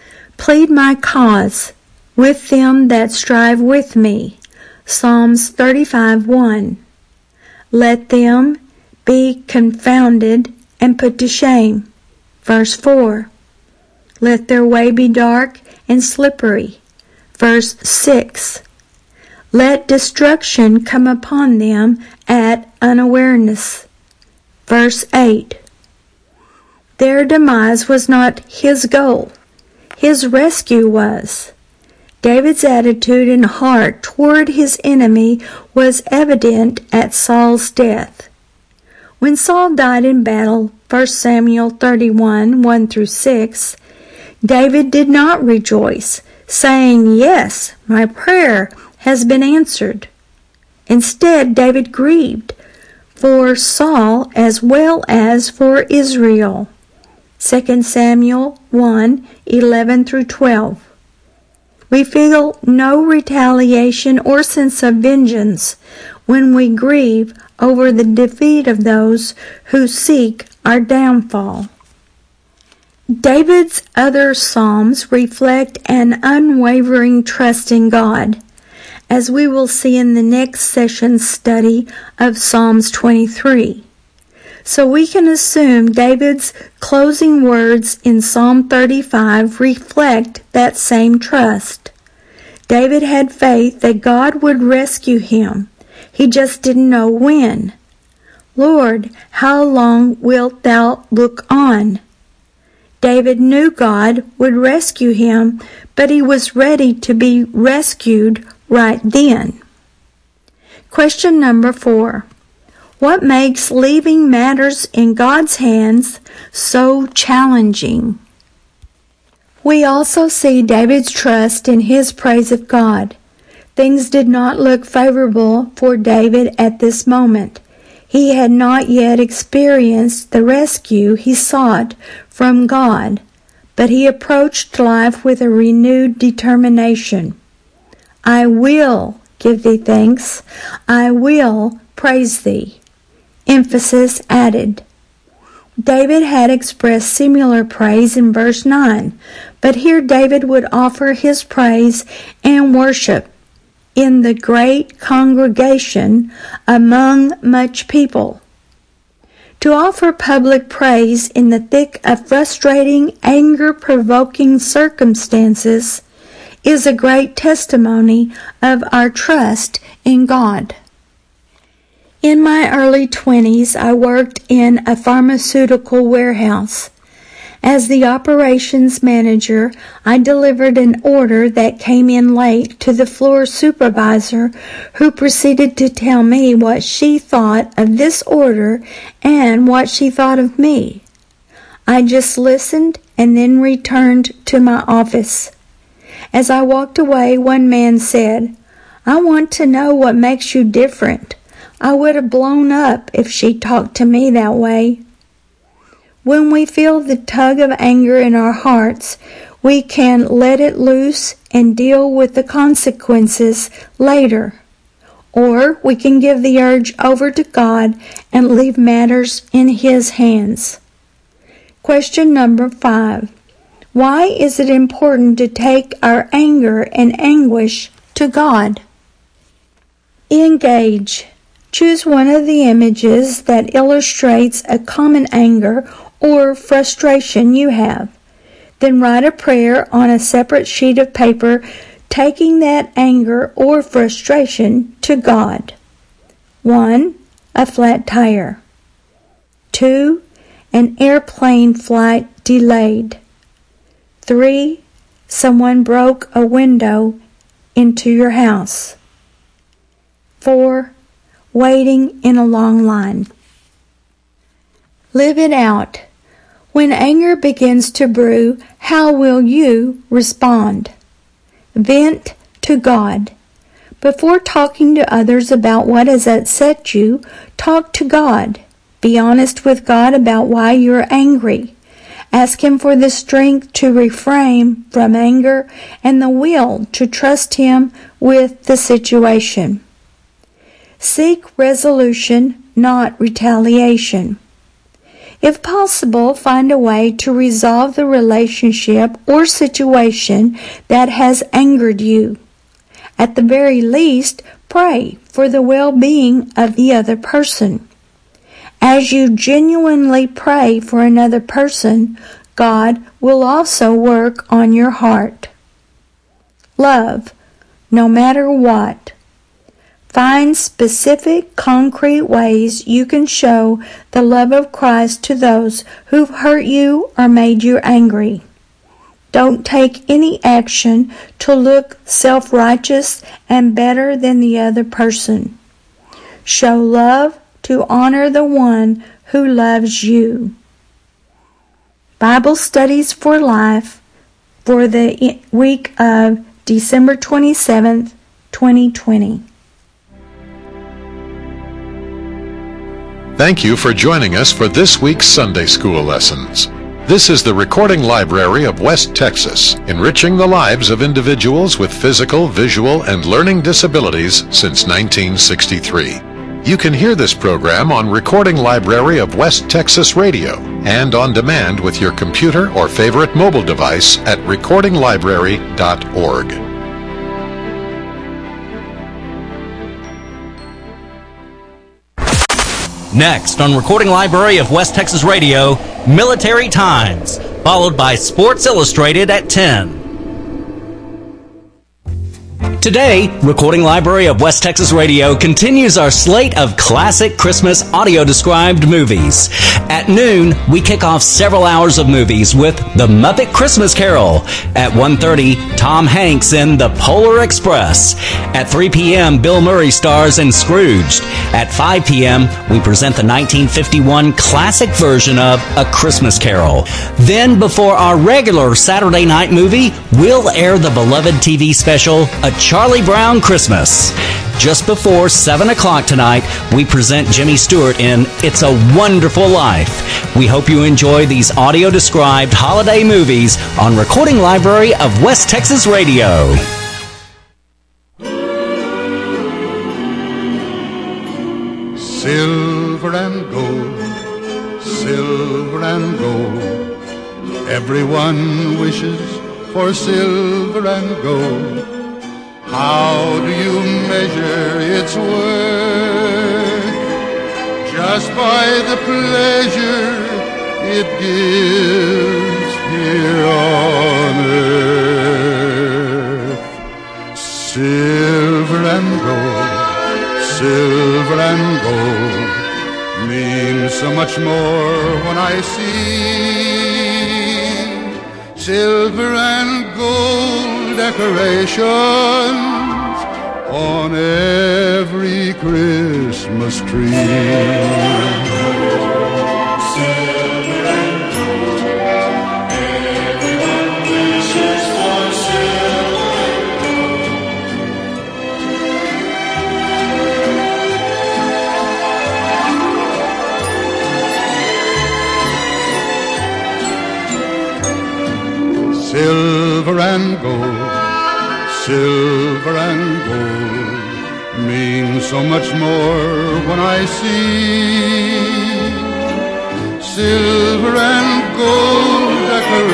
plead my cause with them that strive with me. Psalms 35:1. Let them be confounded and put to shame. Verse 4. Let their way be dark and slippery. Verse 6. Let destruction come upon them at unawareness. Verse 8. Their demise was not his goal. His rescue was. David's attitude and heart toward his enemy was evident at Saul's death. When Saul died in battle, 1 Samuel 31, 1-6, David did not rejoice, saying, "Yes, my prayer has been answered." Instead, David grieved for Saul as well as for Israel. 2 Samuel 1, 11-12. We feel no retaliation or sense of vengeance when we grieve over the defeat of those who seek our downfall. David's other psalms reflect an unwavering trust in God, as we will see in the next session's study of Psalms 23. So we can assume David's closing words in Psalm 35 reflect that same trust. David had faith that God would rescue him. He just didn't know when. Lord, how long wilt thou look on? David knew God would rescue him, but he was ready to be rescued right then. Question number 4. What makes leaving matters in God's hands so challenging? We also see David's trust in his praise of God. Things did not look favorable for David at this moment. He had not yet experienced the rescue he sought from God, but he approached life with a renewed determination. I will give thee thanks. I will praise thee. Emphasis added. David had expressed similar praise in verse 9, but here David would offer his praise and worship in the great congregation among much people. To offer public praise in the thick of frustrating, anger-provoking circumstances is a great testimony of our trust in God. In my early 20s, I worked in a pharmaceutical warehouse. As the operations manager, I delivered an order that came in late to the floor supervisor, who proceeded to tell me what she thought of this order and what she thought of me. I just listened and then returned to my office. As I walked away, one man said, "I want to know what makes you different. I would have blown up if she talked to me that way." When we feel the tug of anger in our hearts, we can let it loose and deal with the consequences later. Or we can give the urge over to God and leave matters in His hands. Question number 5. Why is it important to take our anger and anguish to God? Engage. Choose one of the images that illustrates a common anger or frustration you have. Then write a prayer on a separate sheet of paper, taking that anger or frustration to God. 1. A flat tire. 2. An airplane flight delayed. 3. Someone broke a window into your house. 4. Waiting in a long line. Live it out. When anger begins to brew, how will you respond? Vent to God. Before talking to others about what has upset you, talk to God. Be honest with God about why you're angry. Ask Him for the strength to refrain from anger and the will to trust Him with the situation. Seek resolution, not retaliation. If possible, find a way to resolve the relationship or situation that has angered you. At the very least, pray for the well-being of the other person. As you genuinely pray for another person, God will also work on your heart. Love, no matter what. Find specific, concrete ways you can show the love of Christ to those who've hurt you or made you angry. Don't take any action to look self-righteous and better than the other person. Show love to honor the one who loves you. Bible Studies for Life for the week of December 27th, 2020. Thank you for joining us for this week's Sunday School lessons. This is the Recording Library of West Texas, enriching the lives of individuals with physical, visual, and learning disabilities since 1963. You can hear this program on Recording Library of West Texas Radio and on demand with your computer or favorite mobile device at recordinglibrary.org. Next on Recording Library of West Texas Radio, Military Times, followed by Sports Illustrated at 10. Today, Recording Library of West Texas Radio continues our slate of classic Christmas audio-described movies. At noon, we kick off several hours of movies with The Muppet Christmas Carol. At 1:30, Tom Hanks in The Polar Express. At 3 p.m., Bill Murray stars in Scrooged. At 5 p.m., we present the 1951 classic version of A Christmas Carol. Then, before our regular Saturday night movie, we'll air the beloved TV special, A Charlie Brown Christmas. Just before 7 o'clock tonight, we present Jimmy Stewart in It's a Wonderful Life. We hope you enjoy these audio-described holiday movies on Recording Library of West Texas Radio. Silver and gold, silver and gold. Everyone wishes for silver and gold. How do you measure its worth? Just by the pleasure it gives here on earth. Silver and gold means so much more when I see silver and gold decorations on every Christmas tree. Silver and gold means so much more when I see silver and gold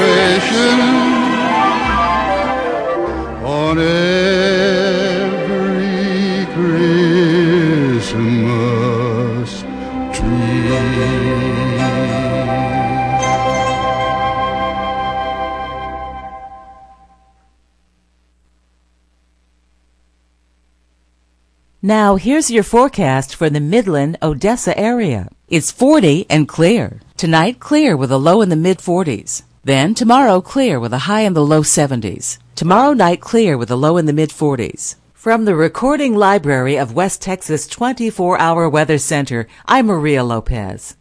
decoration on every Christmas tree. Now, here's your forecast for the Midland, Odessa area. It's 40 and clear. Tonight, clear with a low in the mid-40s. Then, tomorrow, clear with a high in the low 70s. Tomorrow night, clear with a low in the mid-40s. From the Recording Library of West Texas 24-Hour Weather Center, I'm Maria Lopez.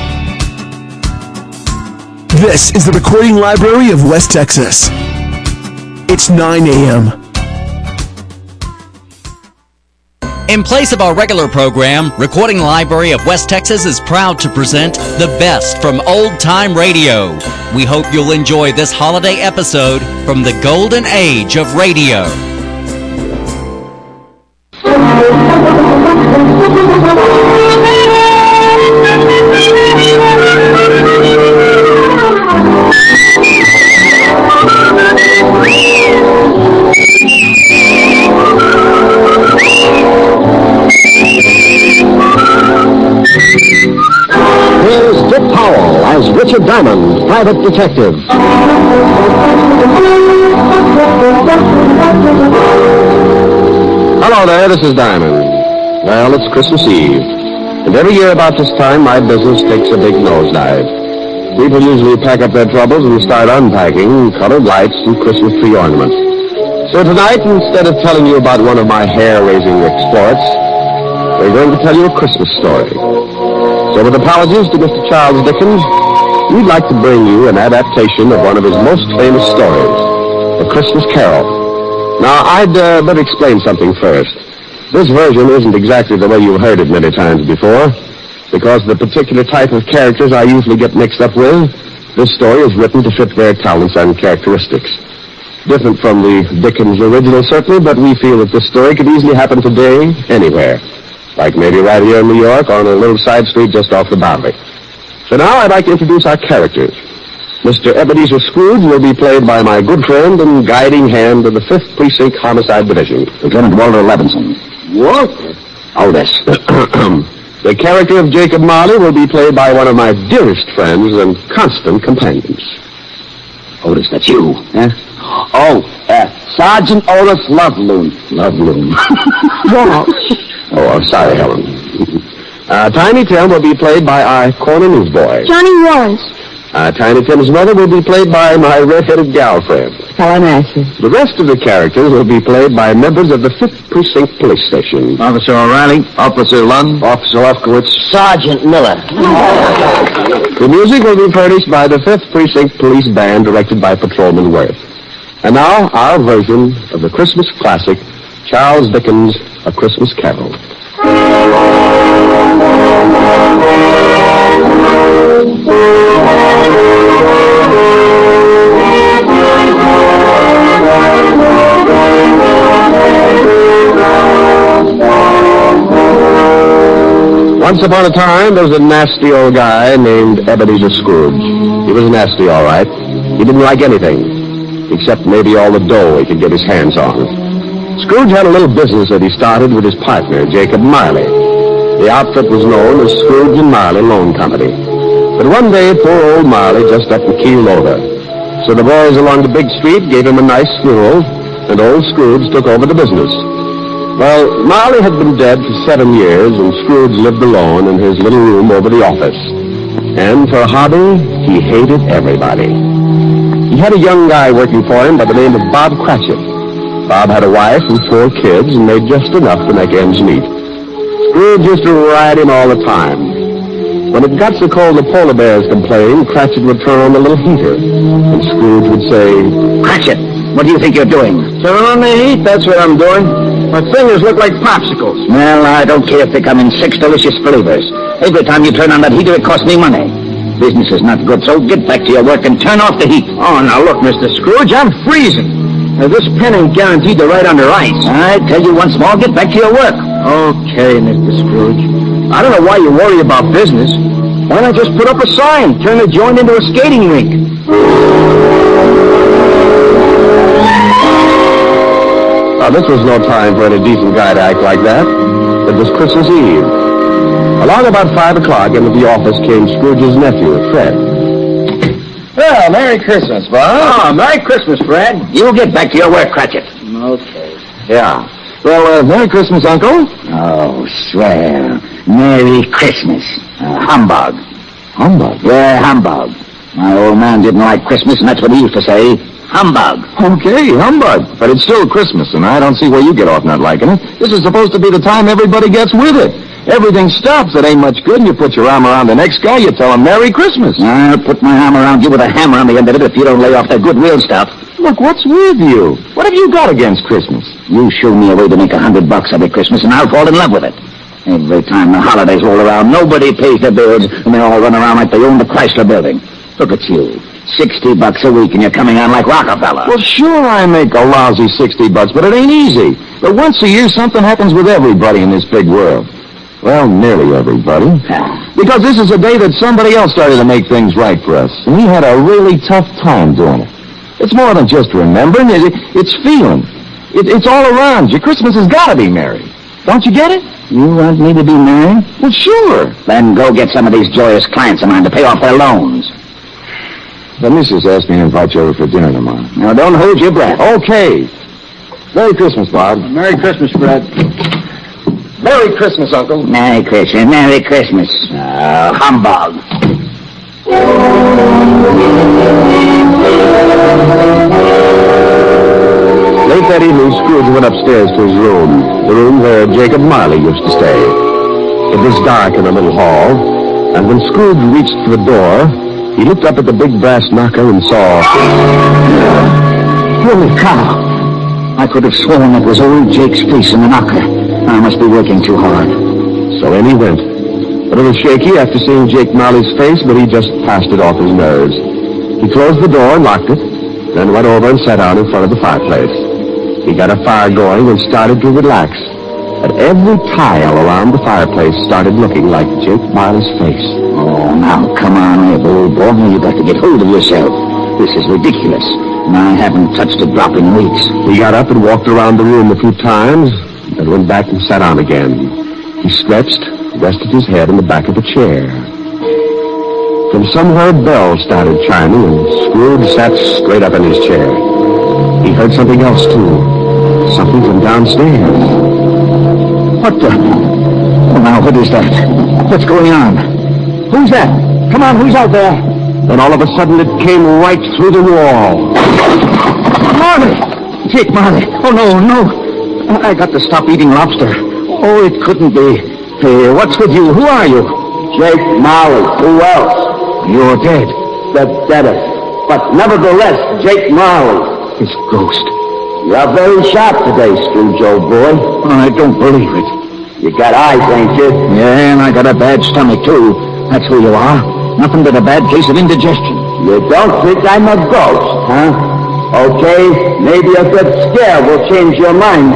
This is the Recording Library of West Texas. It's 9 a.m. In place of our regular program, Recording Library of West Texas is proud to present the best from old-time radio. We hope you'll enjoy this holiday episode from the golden age of radio. Diamond, Private Detective. Hello there, this is Diamond. Well, it's Christmas Eve. And every year about this time, my business takes a big nosedive. People usually pack up their troubles and start unpacking colored lights and Christmas tree ornaments. So tonight, instead of telling you about one of my hair-raising exploits, we're going to tell you a Christmas story. So with apologies to Mr. Charles Dickens, we'd like to bring you an adaptation of one of his most famous stories, A Christmas Carol. Now, I'd better explain something first. This version isn't exactly the way you've heard it many times before, because the particular type of characters I usually get mixed up with, this story is written to fit their talents and characteristics. Different from the Dickens original, certainly, but we feel that this story could easily happen today, anywhere. Like maybe right here in New York on a little side street just off the boundary. So now I'd like to introduce our characters. Mr. Ebenezer Scrooge will be played by my good friend and guiding hand of the 5th Precinct Homicide Division, Lieutenant Walter Levinson. Walter? Otis. The character of Jacob Marley will be played by one of my dearest friends and constant companions. Otis, that's you, huh? Sergeant Otis Loveloon. Loveloon. Oh, I'm sorry, Helen. Tiny Tim will be played by our corner newsboy, Johnny Warrens. Tiny Tim's mother will be played by my red-headed gal friend, Helen Asher. The rest of the characters will be played by members of the 5th Precinct Police Station. Officer O'Reilly, Officer Lund, Officer Lefkowitz, Sergeant Miller. The music will be furnished by the 5th Precinct Police Band, directed by Patrolman Worth. And now, our version of the Christmas classic, Charles Dickens' A Christmas Carol. Once upon a time, there was a nasty old guy named Ebenezer Scrooge. He was nasty, all right. He didn't like anything, except maybe all the dough he could get his hands on. Scrooge had a little business that he started with his partner, Jacob Marley. The outfit was known as Scrooge and Marley Loan Company. But one day, poor old Marley just up and keeled over. So the boys along the big street gave him a nice funeral, and old Scrooge took over the business. Well, Marley had been dead for 7 years, and Scrooge lived alone in his little room over the office. And for a hobby, he hated everybody. He had a young guy working for him by the name of Bob Cratchit. Bob had a wife and 4 kids and made just enough to make ends meet. Scrooge used to ride him all the time. When it got so cold the polar bears complained, Cratchit would turn on the little heater, and Scrooge would say, Cratchit, what do you think you're doing? "Turn on the heat, that's what I'm doing. My fingers look like popsicles." Well, I don't care if they come in 6 delicious flavors. Every time you turn on that heater, it costs me money. Business is not good, so get back to your work and turn off the heat. Oh, now look, Mr. Scrooge, I'm freezing. Now, this pen ain't guaranteed to ride under ice. I tell you once more, get back to your work. Okay, Mr. Scrooge. I don't know why you worry about business. Why not just put up a sign, turn the joint into a skating rink? Now, this was no time for any decent guy to act like that. It was Christmas Eve. Along about 5 o'clock, into the office came Scrooge's nephew, Fred. Well, Merry Christmas, Bob. Oh, Merry Christmas, Fred. You get back to your work, Cratchit. Okay. Yeah. Well, Merry Christmas, Uncle. Oh, swell. Merry Christmas. Humbug. Humbug? Yeah, humbug. My old man didn't like Christmas, and that's what he used to say. Humbug. Okay, humbug. But it's still Christmas, and I don't see where you get off not liking it. This is supposed to be the time everybody gets with it. Everything stops. It ain't much good, and you put your arm around the next guy, you tell him Merry Christmas. I'll put my arm around you with a hammer on the end of it if you don't lay off that good real stuff. Look, what's with you? What have you got against Christmas? You show me a way to make $100 every Christmas, and I'll fall in love with it. Every time the holidays roll around, nobody pays their bills, and they all run around like they own the Chrysler Building. Look at you. $60 a week, and you're coming on like Rockefeller. Well, sure, I make a lousy $60, but it ain't easy. But once a year, something happens with everybody in this big world. Well, nearly everybody. Because this is a day that somebody else started to make things right for us, and we had a really tough time doing it. It's more than just remembering. It's feeling. It's all around you. Christmas has got to be merry. Don't you get it? You want me to be merry? Well, sure. Then go get some of these joyous clients of mine to pay off their loans. The missus asked me to invite you over for dinner tomorrow. Now, don't hold your breath. Okay. Merry Christmas, Bob. Merry Christmas, Fred. Merry Christmas, Uncle. Merry Christmas, Merry Christmas. Humbug. Late that evening, Scrooge went upstairs to his room, the room where Jacob Marley used to stay. It was dark in the little hall, and when Scrooge reached for the door, he looked up at the big brass knocker and saw... Holy cow! I could have sworn it was old Jake's face in the knocker. I must be working too hard. So in he went. A little shaky after seeing Jake Marley's face, but he just passed it off his nerves. He closed the door and locked it, then went over and sat down in front of the fireplace. He got a fire going and started to relax. But every tile around the fireplace started looking like Jake Marley's face. Oh, now, come on, Eb, old boy. You've got to get hold of yourself. This is ridiculous. And I haven't touched a drop in weeks. He got up and walked around the room a few times, then went back and sat down again. He stretched, rested his head in the back of a chair. From somewhere a bell started chiming, and Scrooge sat straight up in his chair. He heard something else, too. Something from downstairs. What the... Oh, now, what is that? What's going on? Who's that? Come on, who's out there? Then all of a sudden it came right through the wall. Marley! Jake Marley! Oh, no. I got to stop eating lobster. Oh, it couldn't be. Hey, what's with you? Who are you? Jake Marley. Who else? You're dead. The deadest. But nevertheless, Jake Marley. His ghost. You're very sharp today, Scrooge, old boy. I don't believe it. You got eyes, ain't you? Yeah, and I got a bad stomach, too. That's who you are. Nothing but a bad case of indigestion. You don't think I'm a ghost, huh? Okay, maybe a good scare will change your mind.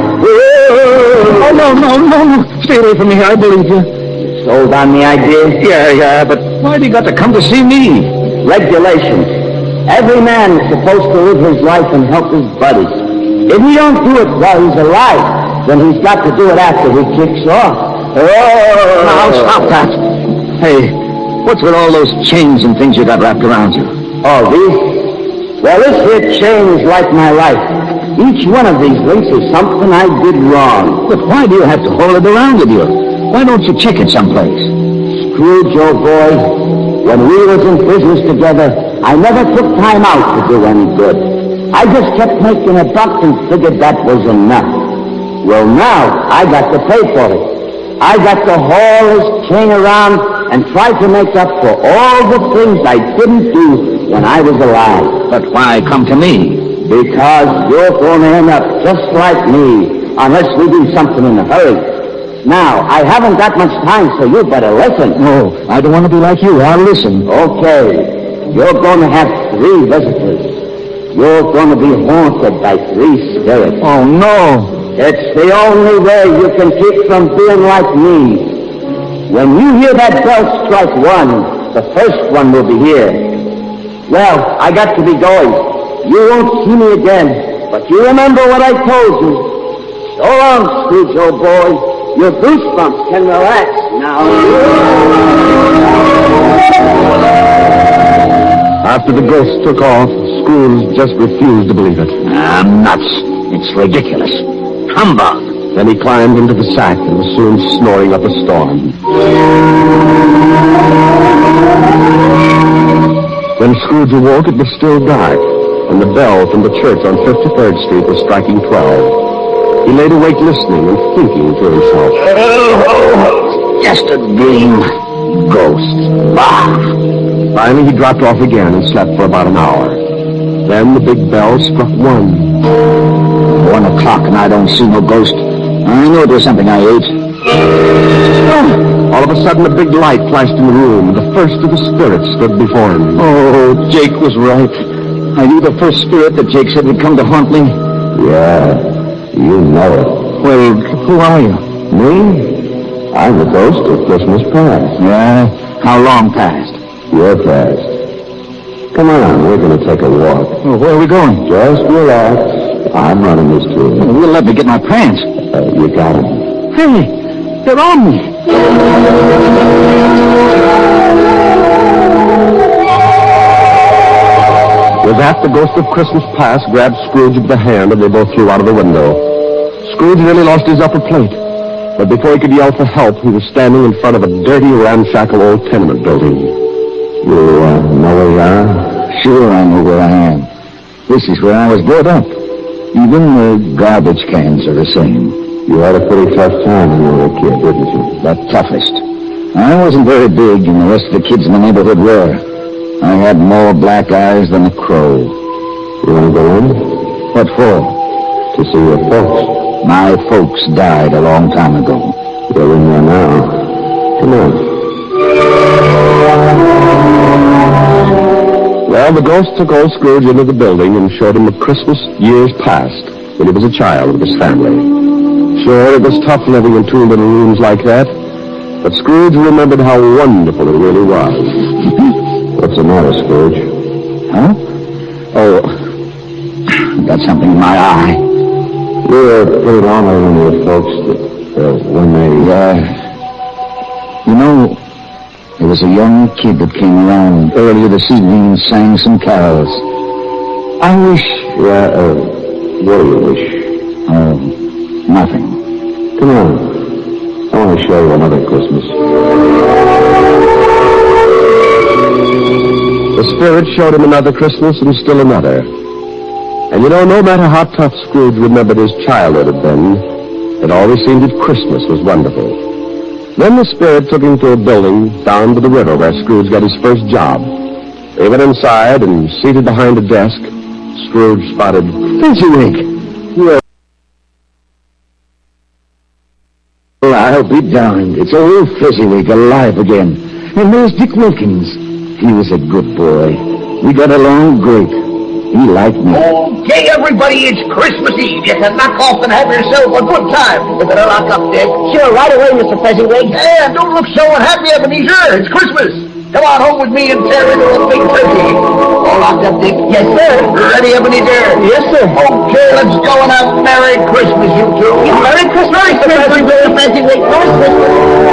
Oh, no. Stay away from me. I believe you. Sold on the idea? Yeah, but why'd he got to come to see me? Regulations. Every man is supposed to live his life and help his buddies. If he don't do it while he's alive, then he's got to do it after he kicks off. Oh! Now, stop that. Hey, what's with all those chains and things you got wrapped around you? Oh, these? Well, this here chain is like my life. Each one of these links is something I did wrong. But why do you have to hold it around with you? Why don't you check it someplace? Scrooge, old boy, when we was in business together, I never took time out to do any good. I just kept making a buck and figured that was enough. Well, now I got to pay for it. I got to haul this chain around and try to make up for all the things I didn't do when I was alive. But why come to me? Because you're going to end up just like me, unless we do something in a hurry. Now, I haven't got much time, so you better listen. No, I don't want to be like you. I'll listen. Okay. You're going to have 3 visitors. You're going to be haunted by 3 spirits. Oh, no. It's the only way you can keep from being like me. When you hear that bell strike 1, the first one will be here. Well, I got to be going. You won't see me again, but you remember what I told you. So long, Scrooge, old boy. Your goosebumps can relax now. After the ghost took off, Scrooge just refused to believe it. I'm nuts. It's ridiculous. Humbug. Then he climbed into the sack and was soon snoring up a storm. When Scrooge awoke, it was still dark, and the bell from the church on 53rd Street was striking 12. He laid awake listening and thinking to himself. Oh, just a dream. Ghosts. Bah! Finally, he dropped off again and slept for about an hour. Then the big bell struck 1. 1 o'clock and I don't see no ghost. I knew it was something I ate. All of a sudden, a big light flashed in the room. The first of the spirits stood before him. Oh, Jake was right. Are you the first spirit that Jake said would come to haunt me? Yeah, you know it. Well, who are you? Me? I'm the ghost of Christmas past. Yeah? How long past? You're past. Come on, we're going to take a walk. Oh, where are we going? Just relax. I'm running this too. You'll let me get my pants. You got them. Hey, they're on me. With that, the ghost of Christmas past grabbed Scrooge by the hand, and they both flew out of the window. Scrooge nearly lost his upper plate. But before he could yell for help, he was standing in front of a dirty, ramshackle old tenement building. You know where you are? Sure, I know where I am. This is where I was brought up. Even the garbage cans are the same. You had a pretty tough time when you were a kid, didn't you? The toughest. I wasn't very big, and the rest of the kids in the neighborhood were. I had more black eyes than a crow. You want to go in? What for? To see your folks. My folks died a long time ago. They're in there now. Come on. Well, the ghost took old Scrooge into the building and showed him a Christmas years past, when he was a child with his family. Sure, it was tough living in two little rooms like that, but Scrooge remembered how wonderful it really was. What's the matter, Scrooge? Huh? Oh, got something in my eye. You were pretty honored when your folks, when they... You know, there was a young kid that came around earlier this evening and sang some carols. I wish... what do you wish? Nothing. Come on. I want to show you another Christmas. The spirit showed him another Christmas and still another. And you know, no matter how tough Scrooge remembered his childhood had been, it always seemed that Christmas was wonderful. Then the spirit took him to a building down to the river where Scrooge got his first job. They went inside, and seated behind a desk, Scrooge spotted Fezziwig. Yeah. Well, I'll be darned. It's old Fezziwig alive again. And there's Dick Wilkins. He was a good boy. We got along great. He liked me. Okay, everybody, it's Christmas Eve. You can knock off and have yourself a good time. You better lock up, Dick. Sure, right away, Mr. Fezziwig. Yeah, don't look so unhappy, Ebenezer. It's Christmas. Come on home with me and tear into a big turkey. All locked up, Dick? Yes, sir. Ready, Ebenezer? Yes, sir. Okay, let's go and have Merry Christmas, you two. Merry Christmas, Mr. Fezziwig. Merry Christmas.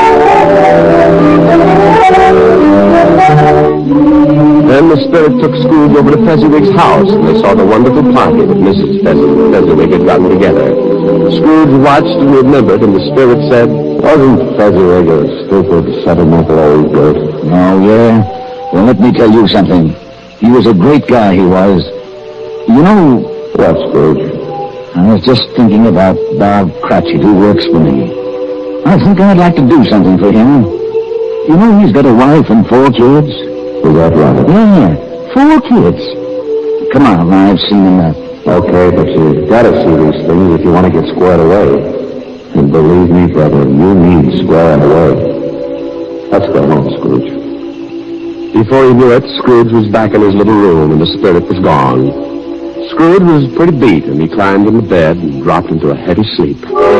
Then the spirit took Scrooge over to Fezziwig's house, and they saw the wonderful party that Mrs. Fezziwig had gotten together. Scrooge watched and remembered, and the spirit said, Wasn't Fezziwig a stupid, sentimental old goat? Oh, yeah? Well, let me tell you something. He was a great guy, he was. You know... What, Scrooge? I was just thinking about Bob Cratchit, who works for me. I think I'd like to do something for him. You know, he's got a wife and 4 kids. Is that right? Yeah, 4 kids. Come on, I've seen enough. Okay, but you've got to see these things if you want to get squared away. And believe me, brother, you need squaring away. Let's go home, Scrooge. Before he knew it, Scrooge was back in his little room, and the spirit was gone. Scrooge was pretty beat, and he climbed into bed and dropped into a heavy sleep.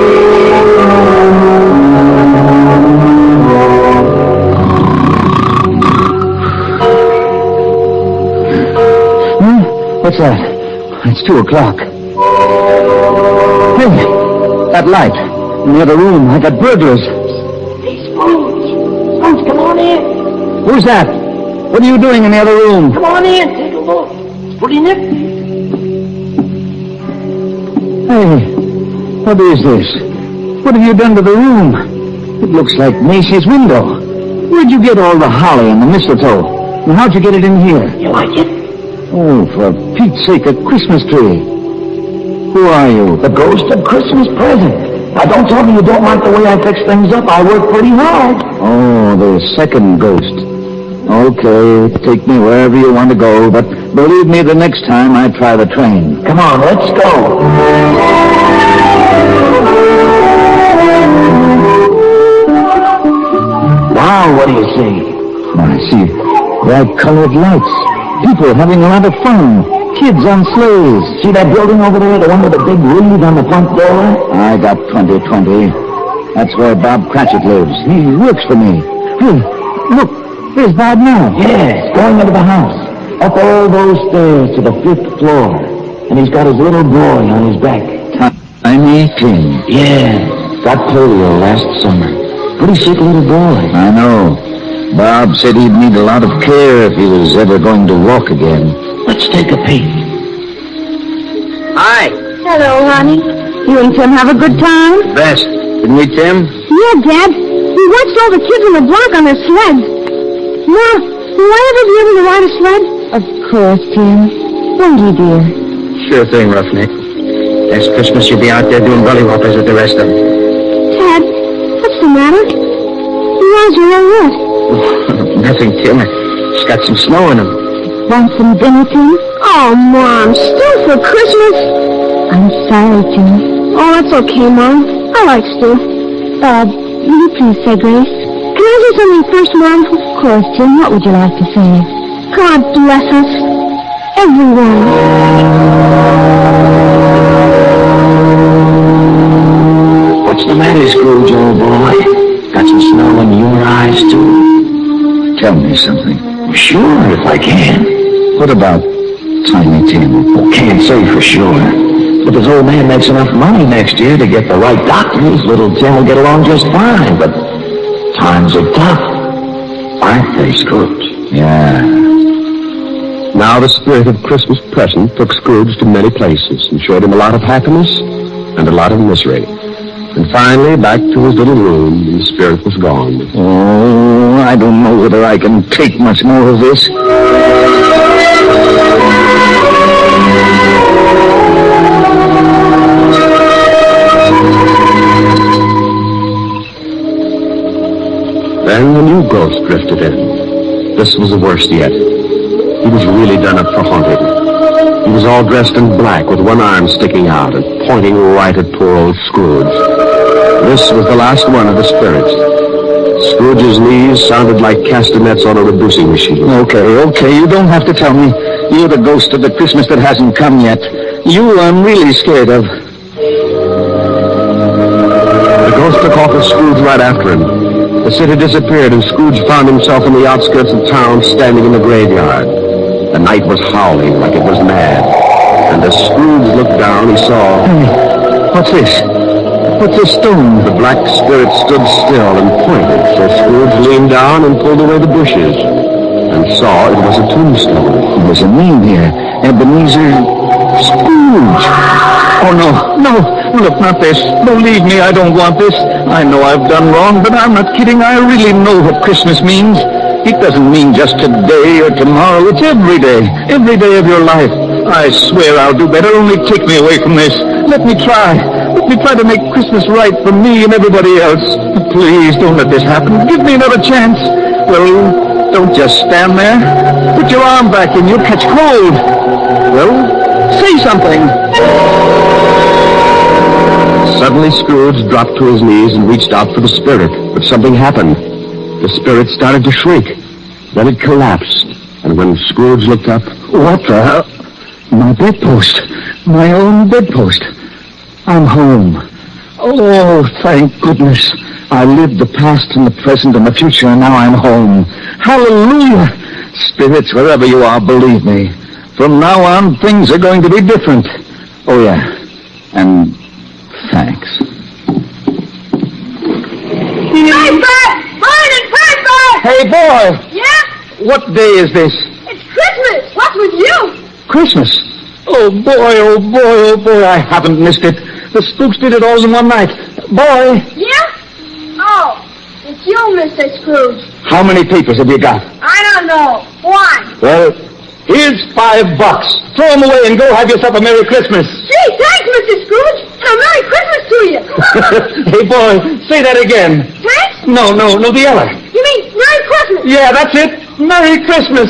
What's that? It's 2 o'clock. Hey, that light in the other room. I got burglars. Hey, Scrooge. Scrooge, come on in. Who's that? What are you doing in the other room? Come on in. Take a look. It's pretty nifty. Hey, what is this? What have you done to the room? It looks like Macy's window. Where'd you get all the holly and the mistletoe? And how'd you get it in here? You like it? Oh, for Pete's sake, a Christmas tree. Who are you? The ghost of Christmas present. Now, don't tell me you don't like the way I fix things up. I work pretty hard. Oh, the second ghost. Okay, take me wherever you want to go, but believe me, the next time I try the train. Come on, let's go. Now, what do you see? I see bright-colored lights. People having a lot of fun. Kids on sleighs. See that building over there, the one with the big wreath on the front door? I got 2020. That's where Bob Cratchit lives. He works for me. Hey, look, there's Bob now. Yes, going into the house. Up all those stairs to the 5th floor. And he's got his little boy on his back. Tiny Tim. Yeah, got polio last summer. Pretty sick little boy. I know. Bob said he'd need a lot of care if he was ever going to walk again. Let's take a peek. Hi. Hello, honey. You and Tim have a good time? Best. Didn't we, Tim? Yeah, Dad. We watched all the kids on the block on their sled. Ma, will I ever be able to ride a sled? Of course, Tim. Won't you, dear? Sure thing, Roughneck. Next Christmas you'll be out there doing gullyhoppers with the rest of them. Dad, what's the matter? Your eyes are all wet. Nothing, Tim. It's got some snow in them. Want some dinner, Tim? Oh, Mom, stew for Christmas? I'm sorry, Tim. Oh, that's okay, Mom. I like stew. Bob, will you please say grace? Can I say something first, Mom? Of course, Tim. What would you like to say? God bless us. Everyone. What's the matter, Scrooge, old boy? Got some snow in your eyes, too? Tell me something. Sure, if I can. What about Tiny Tim? Well, can't say for sure. If his old man makes enough money next year to get the right doctors, little Tim will get along just fine. But times are tough, aren't they, Scrooge? Yeah. Now the spirit of Christmas present took Scrooge to many places and showed him a lot of happiness and a lot of misery. And finally, back to his little room, and the spirit was gone. Oh, I don't know whether I can take much more of this. Then the new ghost drifted in. This was the worst yet. He was really done up for haunting. He was all dressed in black with one arm sticking out and pointing right at poor old Scrooge. This was the last one of the spirits. Scrooge's knees sounded like castanets on a reducing machine. Okay, you don't have to tell me. You're the ghost of the Christmas that hasn't come yet. You I'm really scared of. The ghost took off with Scrooge right after him. The city disappeared, and Scrooge found himself in the outskirts of town, standing in the graveyard. The night was howling like it was mad. And as Scrooge looked down, he saw... Hey, what's this? What's this stone? The black spirit stood still and pointed, so Scrooge leaned down and pulled away the bushes, and saw it was a tombstone. There's a name here. Ebenezer Scrooge. Oh, no. Look, not this. Believe me, I don't want this. I know I've done wrong, but I'm not kidding. I really know what Christmas means. It doesn't mean just today or tomorrow. It's every day of your life. I swear I'll do better. Only take me away from this. Let me try to make Christmas right for me and everybody else. Please, don't let this happen. Give me another chance. Well, don't just stand there. Put your arm back in. You'll catch cold. Well, say something. Suddenly Scrooge dropped to his knees and reached out for the spirit, but something happened. The spirit started to shrink. Then it collapsed, and when Scrooge looked up... What the hell? My bedpost. My own bedpost. I'm home. Oh, thank goodness. I lived the past and the present and the future, and now I'm home. Hallelujah! Spirits, wherever you are, believe me. From now on, things are going to be different. Oh, yeah. And thanks. Hey, boy! Yeah? What day is this? It's Christmas! What's with you? Christmas? Oh, boy, I haven't missed it. The spooks did it all in one night. Boy! Yeah? Oh, it's you, Mr. Scrooge. How many papers have you got? I don't know. One. Well, here's $5. Throw them away and go have yourself a Merry Christmas. Gee, thanks, Mr. Scrooge. And a Merry Christmas to you. Hey, boy, say that again. Thanks? No, the other. You mean Merry Christmas? Yeah, that's it. Merry Christmas.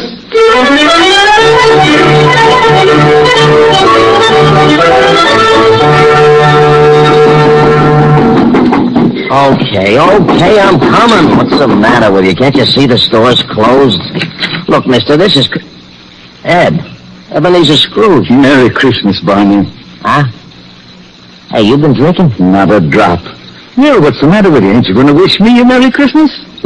Okay, I'm coming. What's the matter with you? Can't you see the store's closed? Look, mister, this is... Ebenezer Scrooge. Merry Christmas, Barney. Huh? Hey, you been drinking? Not a drop. Yeah, what's the matter with you? Ain't you going to wish me a Merry Christmas?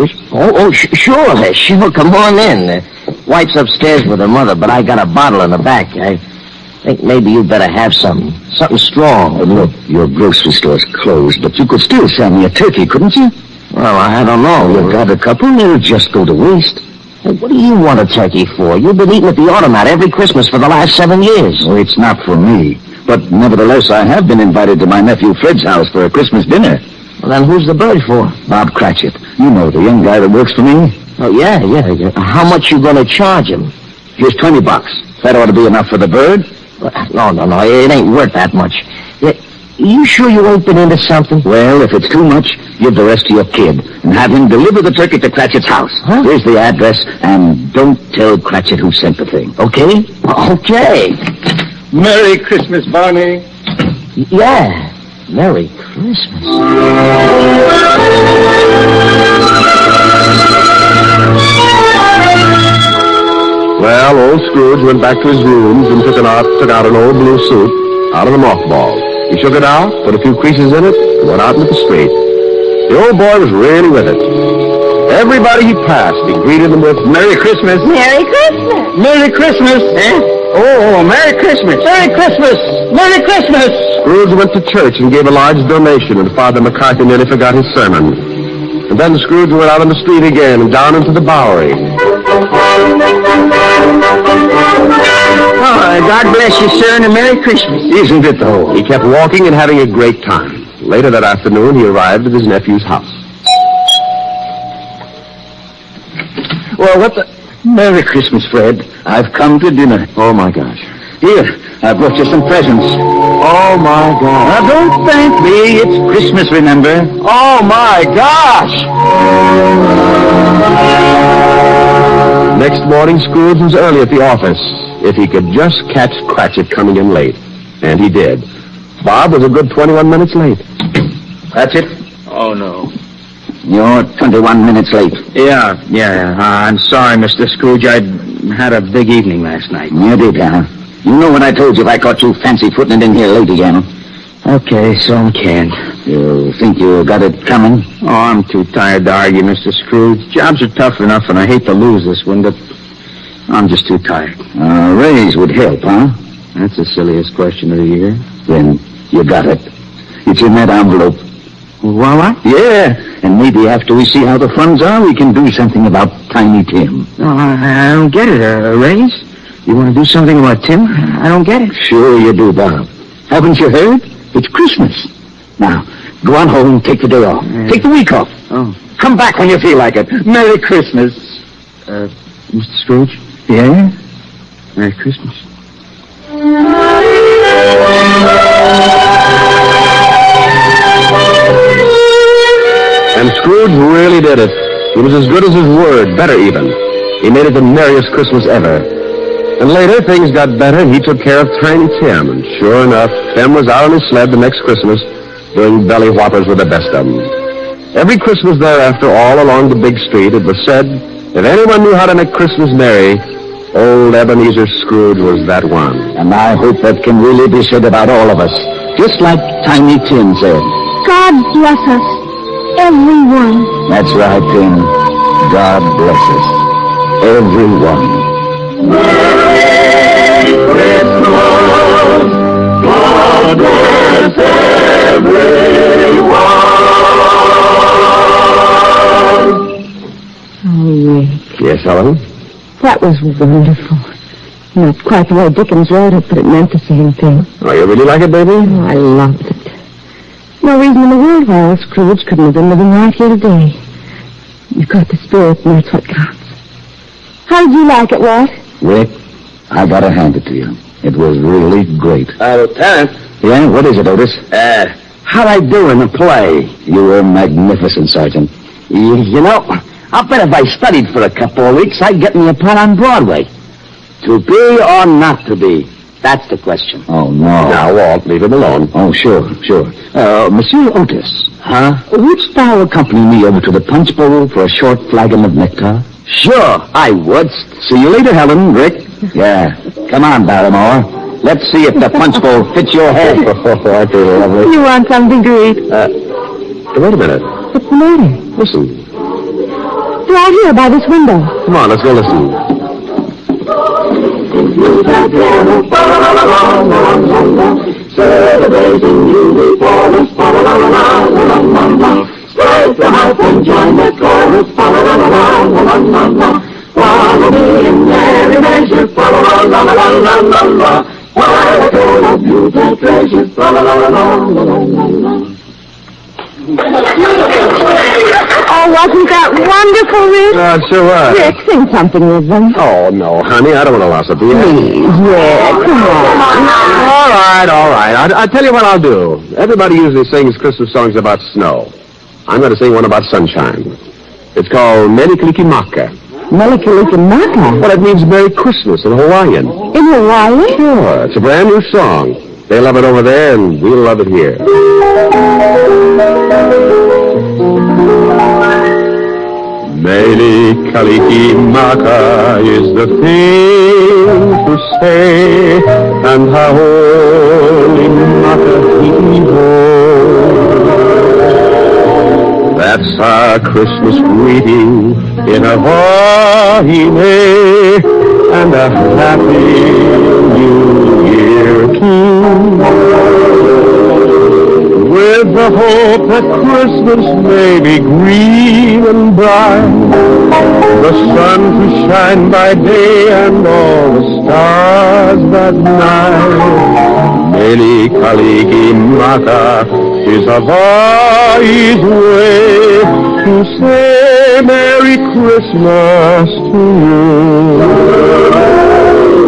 Sure. Come on in. Wife's upstairs with her mother, but I got a bottle in the back. I think maybe you'd better have something strong. Look, your grocery store's closed, but you could still sell me a turkey, couldn't you? Well, I don't know. You got a couple, they'll just go to waste. Hey, what do you want a turkey for? You've been eating at the Automat every Christmas for the last 7 years. Oh, it's not for me. But nevertheless, I have been invited to my nephew Fred's house for a Christmas dinner. Well, then who's the bird for? Bob Cratchit. You know, the young guy that works for me. Oh, yeah. How much you gonna charge him? Here's $20. That ought to be enough for the bird. No. It ain't worth that much. You sure you ain't been into something? Well, if it's too much, give the rest to your kid and have him deliver the turkey to Cratchit's house. Huh? Here's the address, and don't tell Cratchit who sent the thing, okay? Okay. Merry Christmas, Barney. Yeah, Merry Christmas. Well, old Scrooge went back to his rooms and took out an old blue suit out of the mothball. He shook it out, put a few creases in it, and went out into the street. The old boy was really with it. Everybody he passed, he greeted them with, Merry Christmas. Merry Christmas. Merry Christmas. Oh, Merry Christmas. Merry Christmas. Merry Christmas. Scrooge went to church and gave a large donation, and Father McCarthy nearly forgot his sermon. And then Scrooge went out on the street again and down into the Bowery. Oh, God bless you, sir, and a Merry Christmas. Isn't it, though? He kept walking and having a great time. Later that afternoon, he arrived at his nephew's house. Well, what the... Merry Christmas, Fred. I've come to dinner. Oh, my gosh. Here, I brought you some presents. Oh, my gosh. Now, don't thank me. It's Christmas, remember? Oh, my gosh! Next morning, Scrooge was early at the office. If he could just catch Cratchit coming in late. And he did. Bob was a good 21 minutes late. Cratchit? Oh, no. You're 21 minutes late. Yeah. I'm sorry, Mr. Scrooge. I had a big evening last night. You did, huh? You know what I told you if I caught you fancy-footing it in here late again. Okay, so I can't. You think you got it coming? Oh, I'm too tired to argue, Mr. Scrooge. Jobs are tough enough, and I hate to lose this one, but I'm just too tired. A raise would help, huh? That's the silliest question of the year. Then you got it. It's in that envelope. Well, what? Yeah, and maybe after we see how the funds are, we can do something about Tiny Tim. No, I don't get it. A raise? You want to do something about Tim? I don't get it. Sure you do, Bob. Haven't you heard? It's Christmas. Now, go on home, take the day off. Take the week off. Oh. Come back when you feel like it. Merry Christmas. Mr. Scrooge? Yeah? Merry Christmas. And Scrooge really did it. He was as good as his word, better even. He made it the merriest Christmas ever. And later, things got better, and he took care of Tiny Tim. And sure enough, Tim was out on his sled the next Christmas, doing belly whoppers with the best of them. Every Christmas thereafter, all along the big street, it was said, if anyone knew how to make Christmas merry, old Ebenezer Scrooge was that one. And I hope that can really be said about all of us. Just like Tiny Tim said. God bless us, everyone. That's right, Tim. God bless us. Everyone. Merry Christmas, God bless everyone. Oh, Rick. Yes, Helen? That was wonderful. Not quite the way Dickens wrote it, but it meant the same thing. Oh, you really like it, baby? Oh, I loved it. No reason in the world why old Scrooge couldn't have been living right here today. You got the spirit, and that's what counts. How did you like it, Walt? Rick, I gotta hand it to you. It was really great. Lieutenant. Yeah, what is it, Otis? How'd I do in the play? You were magnificent, Sergeant. You know, I'll bet if I studied for a couple of weeks, I'd get me a part on Broadway. To be or not to be? That's the question. Oh, no. Now, Walt, leave him alone. Oh, sure. Monsieur Otis. Huh? Wouldst thou accompany me over to the Punch Bowl for a short flagon of nectar? Sure, I would. See you later, Helen, Rick. Yeah. Come on, Barrymore. Let's see if the Punch Bowl fits your head. Oh, aren't they lovely? You want something to eat? Wait a minute. What's the matter? Listen. Right here by this window. Come on, let's go listen. Celebrating you before us, spread the house and join the chorus, la la la. Why I don't love you, the treasures, la la la la la la la la. Oh, wasn't that wonderful, Rick? Sure was. Rick, sing something with them. Oh, no, honey, I don't want to lost it. Please, Rick, come on. All right. I'll tell you what I'll do. Everybody usually sings Christmas songs about snow. I'm going to sing one about sunshine. It's called Melikalikimaka. Melikalikimaka? Well, it means Merry Christmas in Hawaiian. In Hawaii? Sure. It's a brand new song. They love it over there, and we'll love it here. Melikalikimaka is the thing to say, and how holy Maka he holds. That's our Christmas greeting in Hawaii, and a happy New Year too. With the hope that Christmas may be green and bright, the sun to shine by day and all the stars that night. Melikalikimaka is Hawaii's way to say Merry Christmas to you.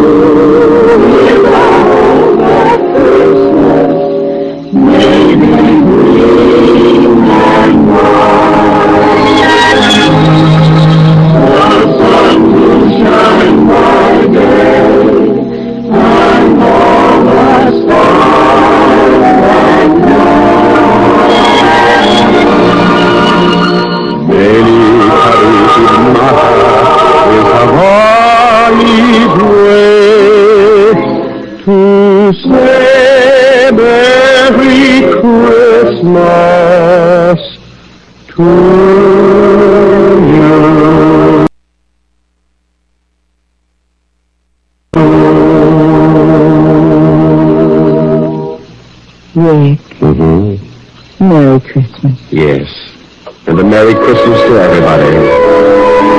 Rick. Mm-hmm. Merry Christmas. Yes. And a Merry Christmas to everybody.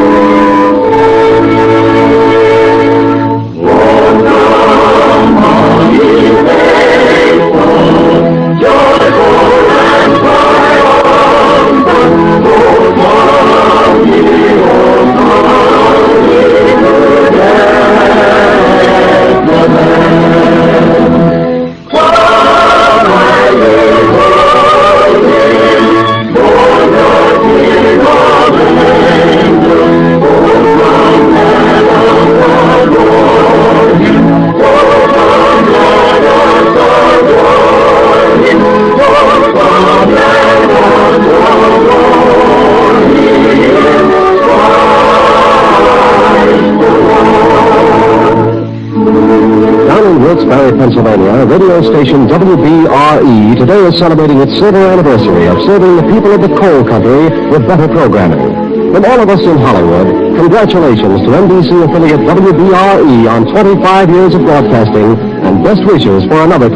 Pennsylvania, radio station WBRE today is celebrating its silver anniversary of serving the people of the coal country with better programming. From all of us in Hollywood, congratulations to NBC affiliate WBRE on 25 years of broadcasting and best wishes for another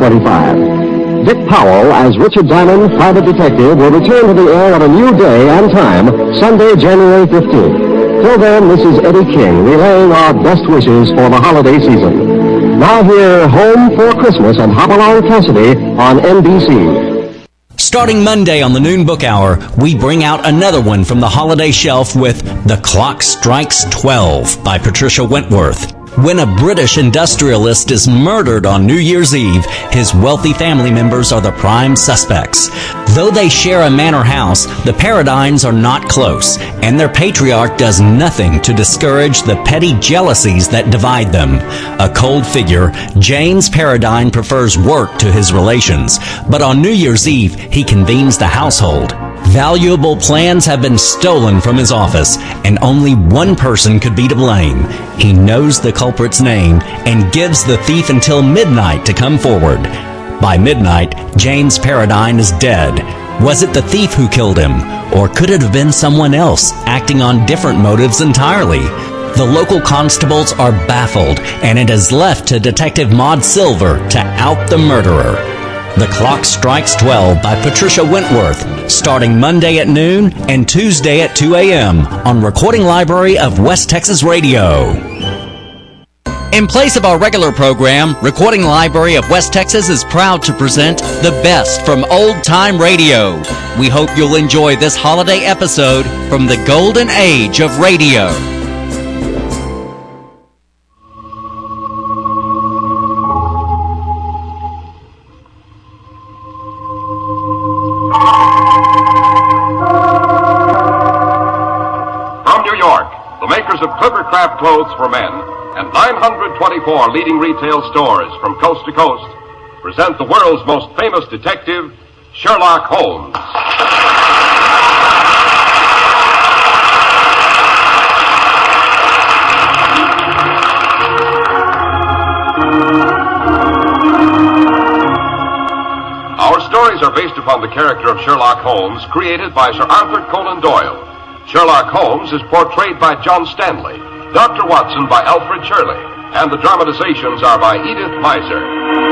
25. Dick Powell as Richard Diamond, private detective, will return to the air on a new day and time, Sunday, January 15th. Till then, this is Eddie King relaying our best wishes for the holiday season. Now hear Home for Christmas and Hopalong Cassidy on NBC. Starting Monday on the Noon Book Hour, we bring out another one from the holiday shelf with The Clock Strikes 12 by Patricia Wentworth. When a British industrialist is murdered on New Year's Eve, his wealthy family members are the prime suspects. Though they share a manor house, the Paradines are not close, and their patriarch does nothing to discourage the petty jealousies that divide them. A cold figure, James Paradine prefers work to his relations, but on New Year's Eve, he convenes the household. Valuable plans have been stolen from his office, and only one person could be to blame. He knows the culprit's name and gives the thief until midnight to come forward. By midnight, James Paradine is dead. Was it the thief who killed him, or could it have been someone else acting on different motives entirely? The local constables are baffled, and it is left to Detective Maud Silver to out the murderer. The Clock Strikes 12 by Patricia Wentworth, starting Monday at noon and Tuesday at 2 a.m. on Recording Library of West Texas Radio. In place of our regular program, Recording Library of West Texas is proud to present the best from old-time radio. We hope you'll enjoy this holiday episode from the golden age of radio. From New York, the makers of Clippercraft Clothes for Men and 924 leading retail stores from coast to coast present the world's most famous detective, Sherlock Holmes. Our stories are based upon the character of Sherlock Holmes, created by Sir Arthur Conan Doyle. Sherlock Holmes is portrayed by John Stanley, Dr. Watson by Alfred Shirley, and the dramatizations are by Edith Meiser.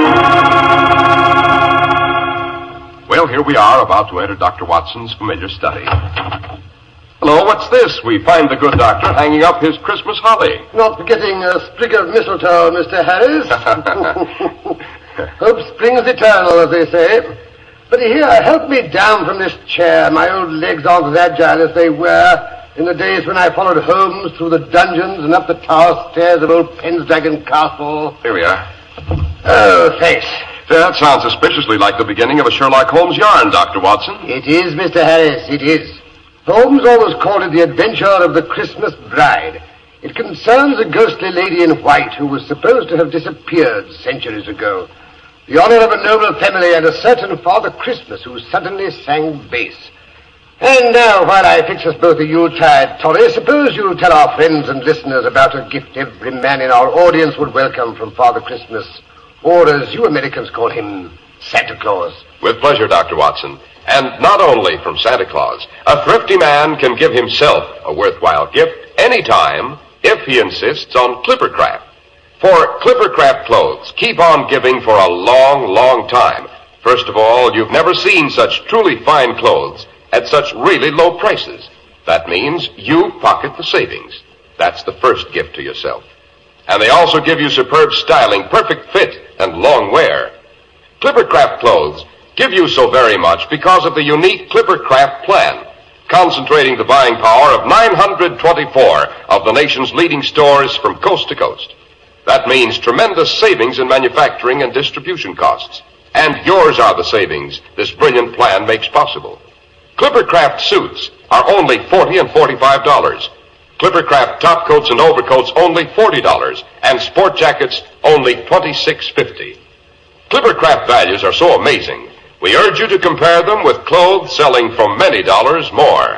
Well, here we are, about to enter Dr. Watson's familiar study. Hello, what's this? We find the good doctor hanging up his Christmas holly. Not forgetting a sprig of mistletoe, Mr. Harris. Hope springs eternal, as they say. But here, help me down from this chair. My old legs aren't as agile as they were in the days when I followed Holmes through the dungeons and up the tower stairs of old Pendragon Castle. Here we are. Oh, thanks. That sounds suspiciously like the beginning of a Sherlock Holmes yarn, Dr. Watson. It is, Mr. Harris, it is. Holmes always called it the adventure of the Christmas bride. It concerns a ghostly lady in white who was supposed to have disappeared centuries ago. The honor of a noble family and a certain Father Christmas who suddenly sang bass. And now, while I fix us both a Yuletide toddy, suppose you tell our friends and listeners about a gift every man in our audience would welcome from Father Christmas, or as you Americans call him, Santa Claus. With pleasure, Dr. Watson. And not only from Santa Claus. A thrifty man can give himself a worthwhile gift anytime if he insists on Clippercraft. For Clippercraft clothes keep on giving for a long, long time. First of all, you've never seen such truly fine clothes at such really low prices. That means you pocket the savings. That's the first gift to yourself. And they also give you superb styling, perfect fit, and long wear. Clippercraft clothes give you so very much because of the unique Clippercraft plan, concentrating the buying power of 924 of the nation's leading stores from coast to coast. That means tremendous savings in manufacturing and distribution costs. And yours are the savings this brilliant plan makes possible. Clippercraft suits are only $40 and $45. Clippercraft top coats and overcoats only $40, and sport jackets only $26.50. Clippercraft values are so amazing, we urge you to compare them with clothes selling for many dollars more.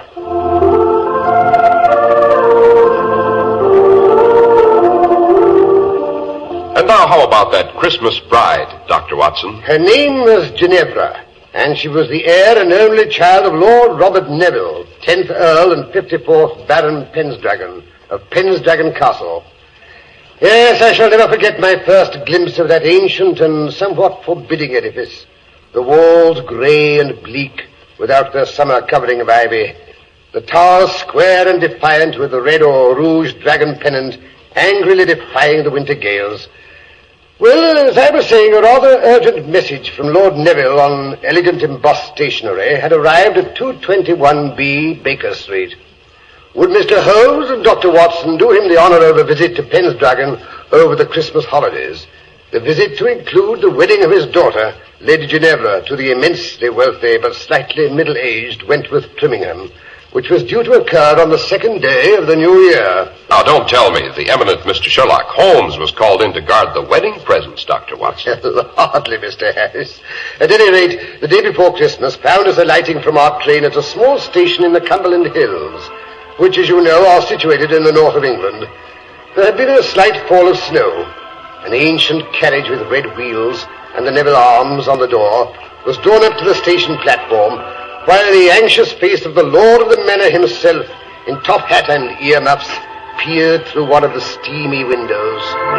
And now, how about that Christmas bride, Dr. Watson? Her name was Ginevra, and she was the heir and only child of Lord Robert Neville, 10th Earl and 54th Baron Pendragon, of Pendragon Castle. Yes, I shall never forget my first glimpse of that ancient and somewhat forbidding edifice. The walls grey and bleak, without their summer covering of ivy. The towers square and defiant, with the red or rouge dragon pennant angrily defying the winter gales. Well, as I was saying, a rather urgent message from Lord Neville on elegant embossed stationery had arrived at 221B Baker Street. Would Mr. Holmes and Dr. Watson do him the honor of a visit to Pendragon over the Christmas holidays? The visit to include the wedding of his daughter, Lady Ginevra, to the immensely wealthy but slightly middle-aged Wentworth Trimmingham, which was due to occur on the second day of the new year. Now, don't tell me the eminent Mr. Sherlock Holmes was called in to guard the wedding presents, Dr. Watson. Hardly, Mr. Harris. At any rate, the day before Christmas found us alighting from our train at a small station in the Cumberland Hills, which, as you know, are situated in the north of England. There had been a slight fall of snow. An ancient carriage with red wheels and the Neville arms on the door was drawn up to the station platform, while the anxious face of the lord of the manor himself, in top hat and earmuffs, peered through one of the steamy windows.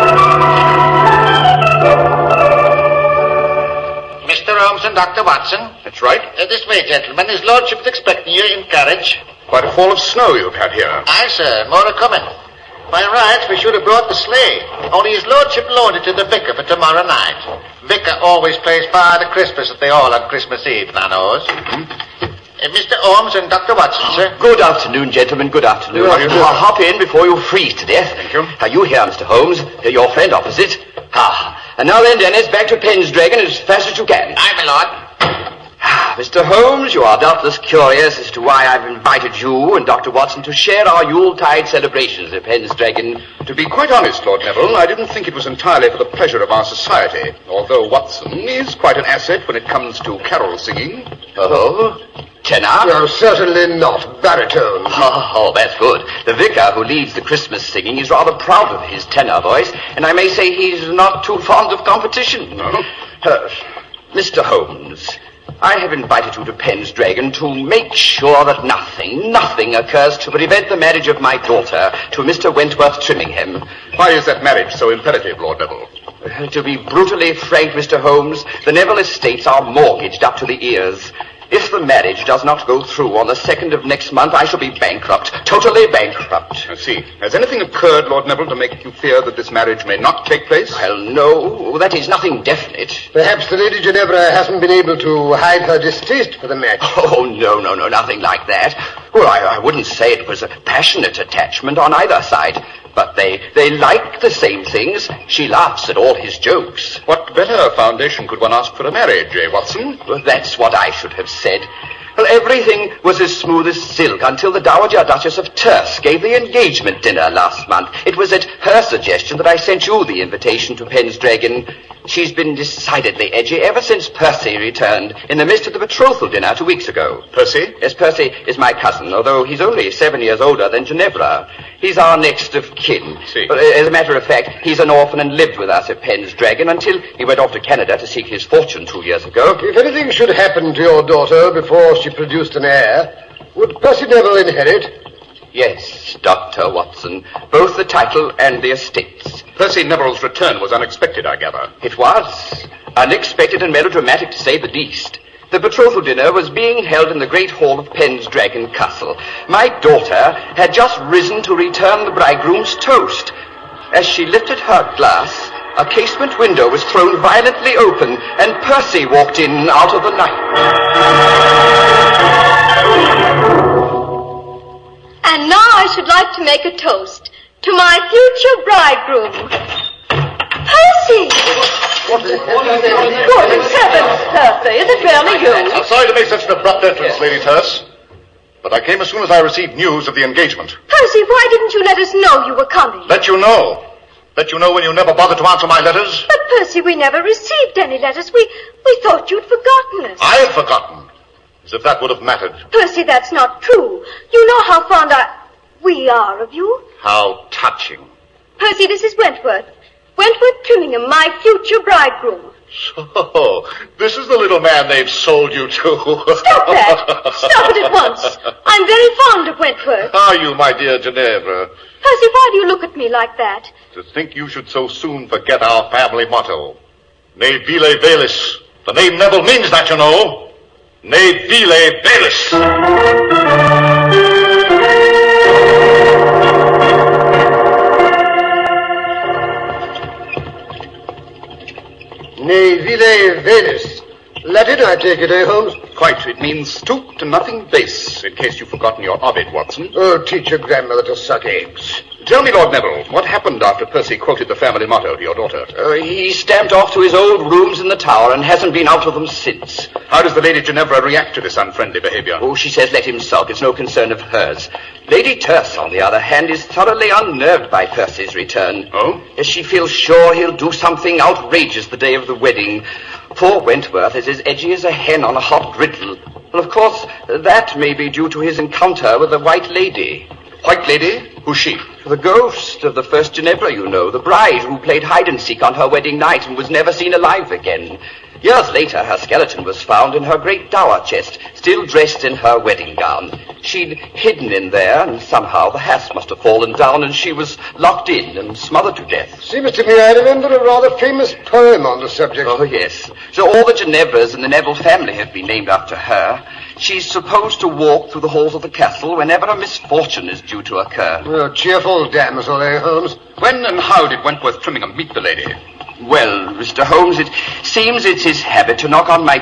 Mr. Holmes and Dr. Watson. That's right. This way, gentlemen. His lordship is expecting you in carriage. Quite a fall of snow you've had here. Aye, sir. More are coming. By rights, we should have brought the sleigh. Only his lordship loaned it to the vicar for tomorrow night. Vicar always plays Father Christmas at the Hall on Christmas Eve, thou knows. Mr. Holmes and Dr. Watson, sir. Good afternoon, gentlemen. Good afternoon. Hop in before you freeze to death. Thank you. Are you here, Mr. Holmes? Your friend opposite. And now then, Dennis, back to Pendragon as fast as you can. Aye, my lord. Mr. Holmes, you are doubtless curious as to why I've invited you and Dr. Watson to share our Yuletide celebrations at Pendragon. To be quite honest, Lord Neville, I didn't think it was entirely for the pleasure of our society, although Watson is quite an asset when it comes to carol singing. Oh? Tenor? No, certainly not. Baritone. Oh, that's good. The vicar who leads the Christmas singing is rather proud of his tenor voice, and I may say he's not too fond of competition. No? Mr. Holmes, I have invited you to Pendragon to make sure that nothing occurs to prevent the marriage of my daughter to Mr. Wentworth Trimmingham. Why is that marriage so imperative, Lord Neville? To be brutally frank, Mr. Holmes, the Neville estates are mortgaged up to the ears. If the marriage does not go through on the 2nd of next month, I shall be bankrupt, totally bankrupt. I see. Has anything occurred, Lord Neville, to make you fear that this marriage may not take place? Well, no, that is nothing definite. Perhaps the Lady Ginevra hasn't been able to hide her distaste for the match. Oh, no, nothing like that. Well, I wouldn't say it was a passionate attachment on either side. But they like the same things. She laughs at all his jokes. What better foundation could one ask for a marriage, Watson? Well, that's what I should have said. Well, everything was as smooth as silk until the Dowager Duchess of Terce gave the engagement dinner last month. It was at her suggestion that I sent you the invitation to Pendragon. She's been decidedly edgy ever since Percy returned in the midst of the betrothal dinner 2 weeks ago. Percy? Yes, Percy is my cousin, although he's only 7 years older than Ginevra. He's our next of kin. See. But, as a matter of fact, he's an orphan and lived with us at Pendragon until he went off to Canada to seek his fortune 2 years ago. If anything should happen to your daughter before she produced an heir, would Percy Neville inherit? Yes, Dr. Watson. Both the title and the estates. Percy Neville's return was unexpected, I gather. It was. Unexpected and melodramatic, to say the least. The betrothal dinner was being held in the great hall of Pendragon Castle. My daughter had just risen to return the bridegroom's toast. As she lifted her glass, a casement window was thrown violently open, and Percy walked in out of the night. And now I should like to make a toast to my future bridegroom. Percy! Good heavens, Percy, is it really you? I'm sorry to make such an abrupt entrance, Lady Terce, but I came as soon as I received news of the engagement. Percy, why didn't you let us know you were coming? Let you know. Let you know when you never bothered to answer my letters. But, Percy, we never received any letters. We thought you'd forgotten us. I had forgotten. As if that would have mattered. Percy, that's not true. You know how fond we are of you. How touching. Percy, this is Wentworth. Wentworth Trimmingham, my future bridegroom. So, this is the little man they've sold you to. Stop that! Stop it at once. I'm very fond of Wentworth. Are you, my dear Ginevra? Percy, why do you look at me like that? To think you should so soon forget our family motto. Ne vile velis. The name Neville means that, you know. Ne vile velis. Ne vile velis. Latin, I take it, Holmes? Quite. It means stoop to nothing base, in case you've forgotten your Ovid, Watson. Oh, teach your grandmother to suck eggs. Tell me, Lord Neville, what happened after Percy quoted the family motto to your daughter? He stamped off to his old rooms in the tower and hasn't been out of them since. How does the Lady Ginevra react to this unfriendly behavior? Oh, she says let him sulk. It's no concern of hers. Lady Terce, on the other hand, is thoroughly unnerved by Percy's return. Oh? As she feels sure he'll do something outrageous the day of the wedding. Poor Wentworth is as edgy as a hen on a hot griddle. Well, of course, that may be due to his encounter with the White Lady. White Lady? Who's she? The ghost of the first Ginevra, you know, the bride who played hide-and-seek on her wedding night and was never seen alive again. Years later, her skeleton was found in her great dower chest, still dressed in her wedding gown. She'd hidden in there, and somehow the hasp must have fallen down, and she was locked in and smothered to death. Seems to me I remember a rather famous poem on the subject. Oh, yes. So all the Ginevras in the Neville family have been named after her. She's supposed to walk through the halls of the castle whenever a misfortune is due to occur. Oh, cheerful damsel, eh, Holmes? When and how did Wentworth Trimmingham meet the lady? Well, Mr. Holmes, it seems it's his habit to knock on my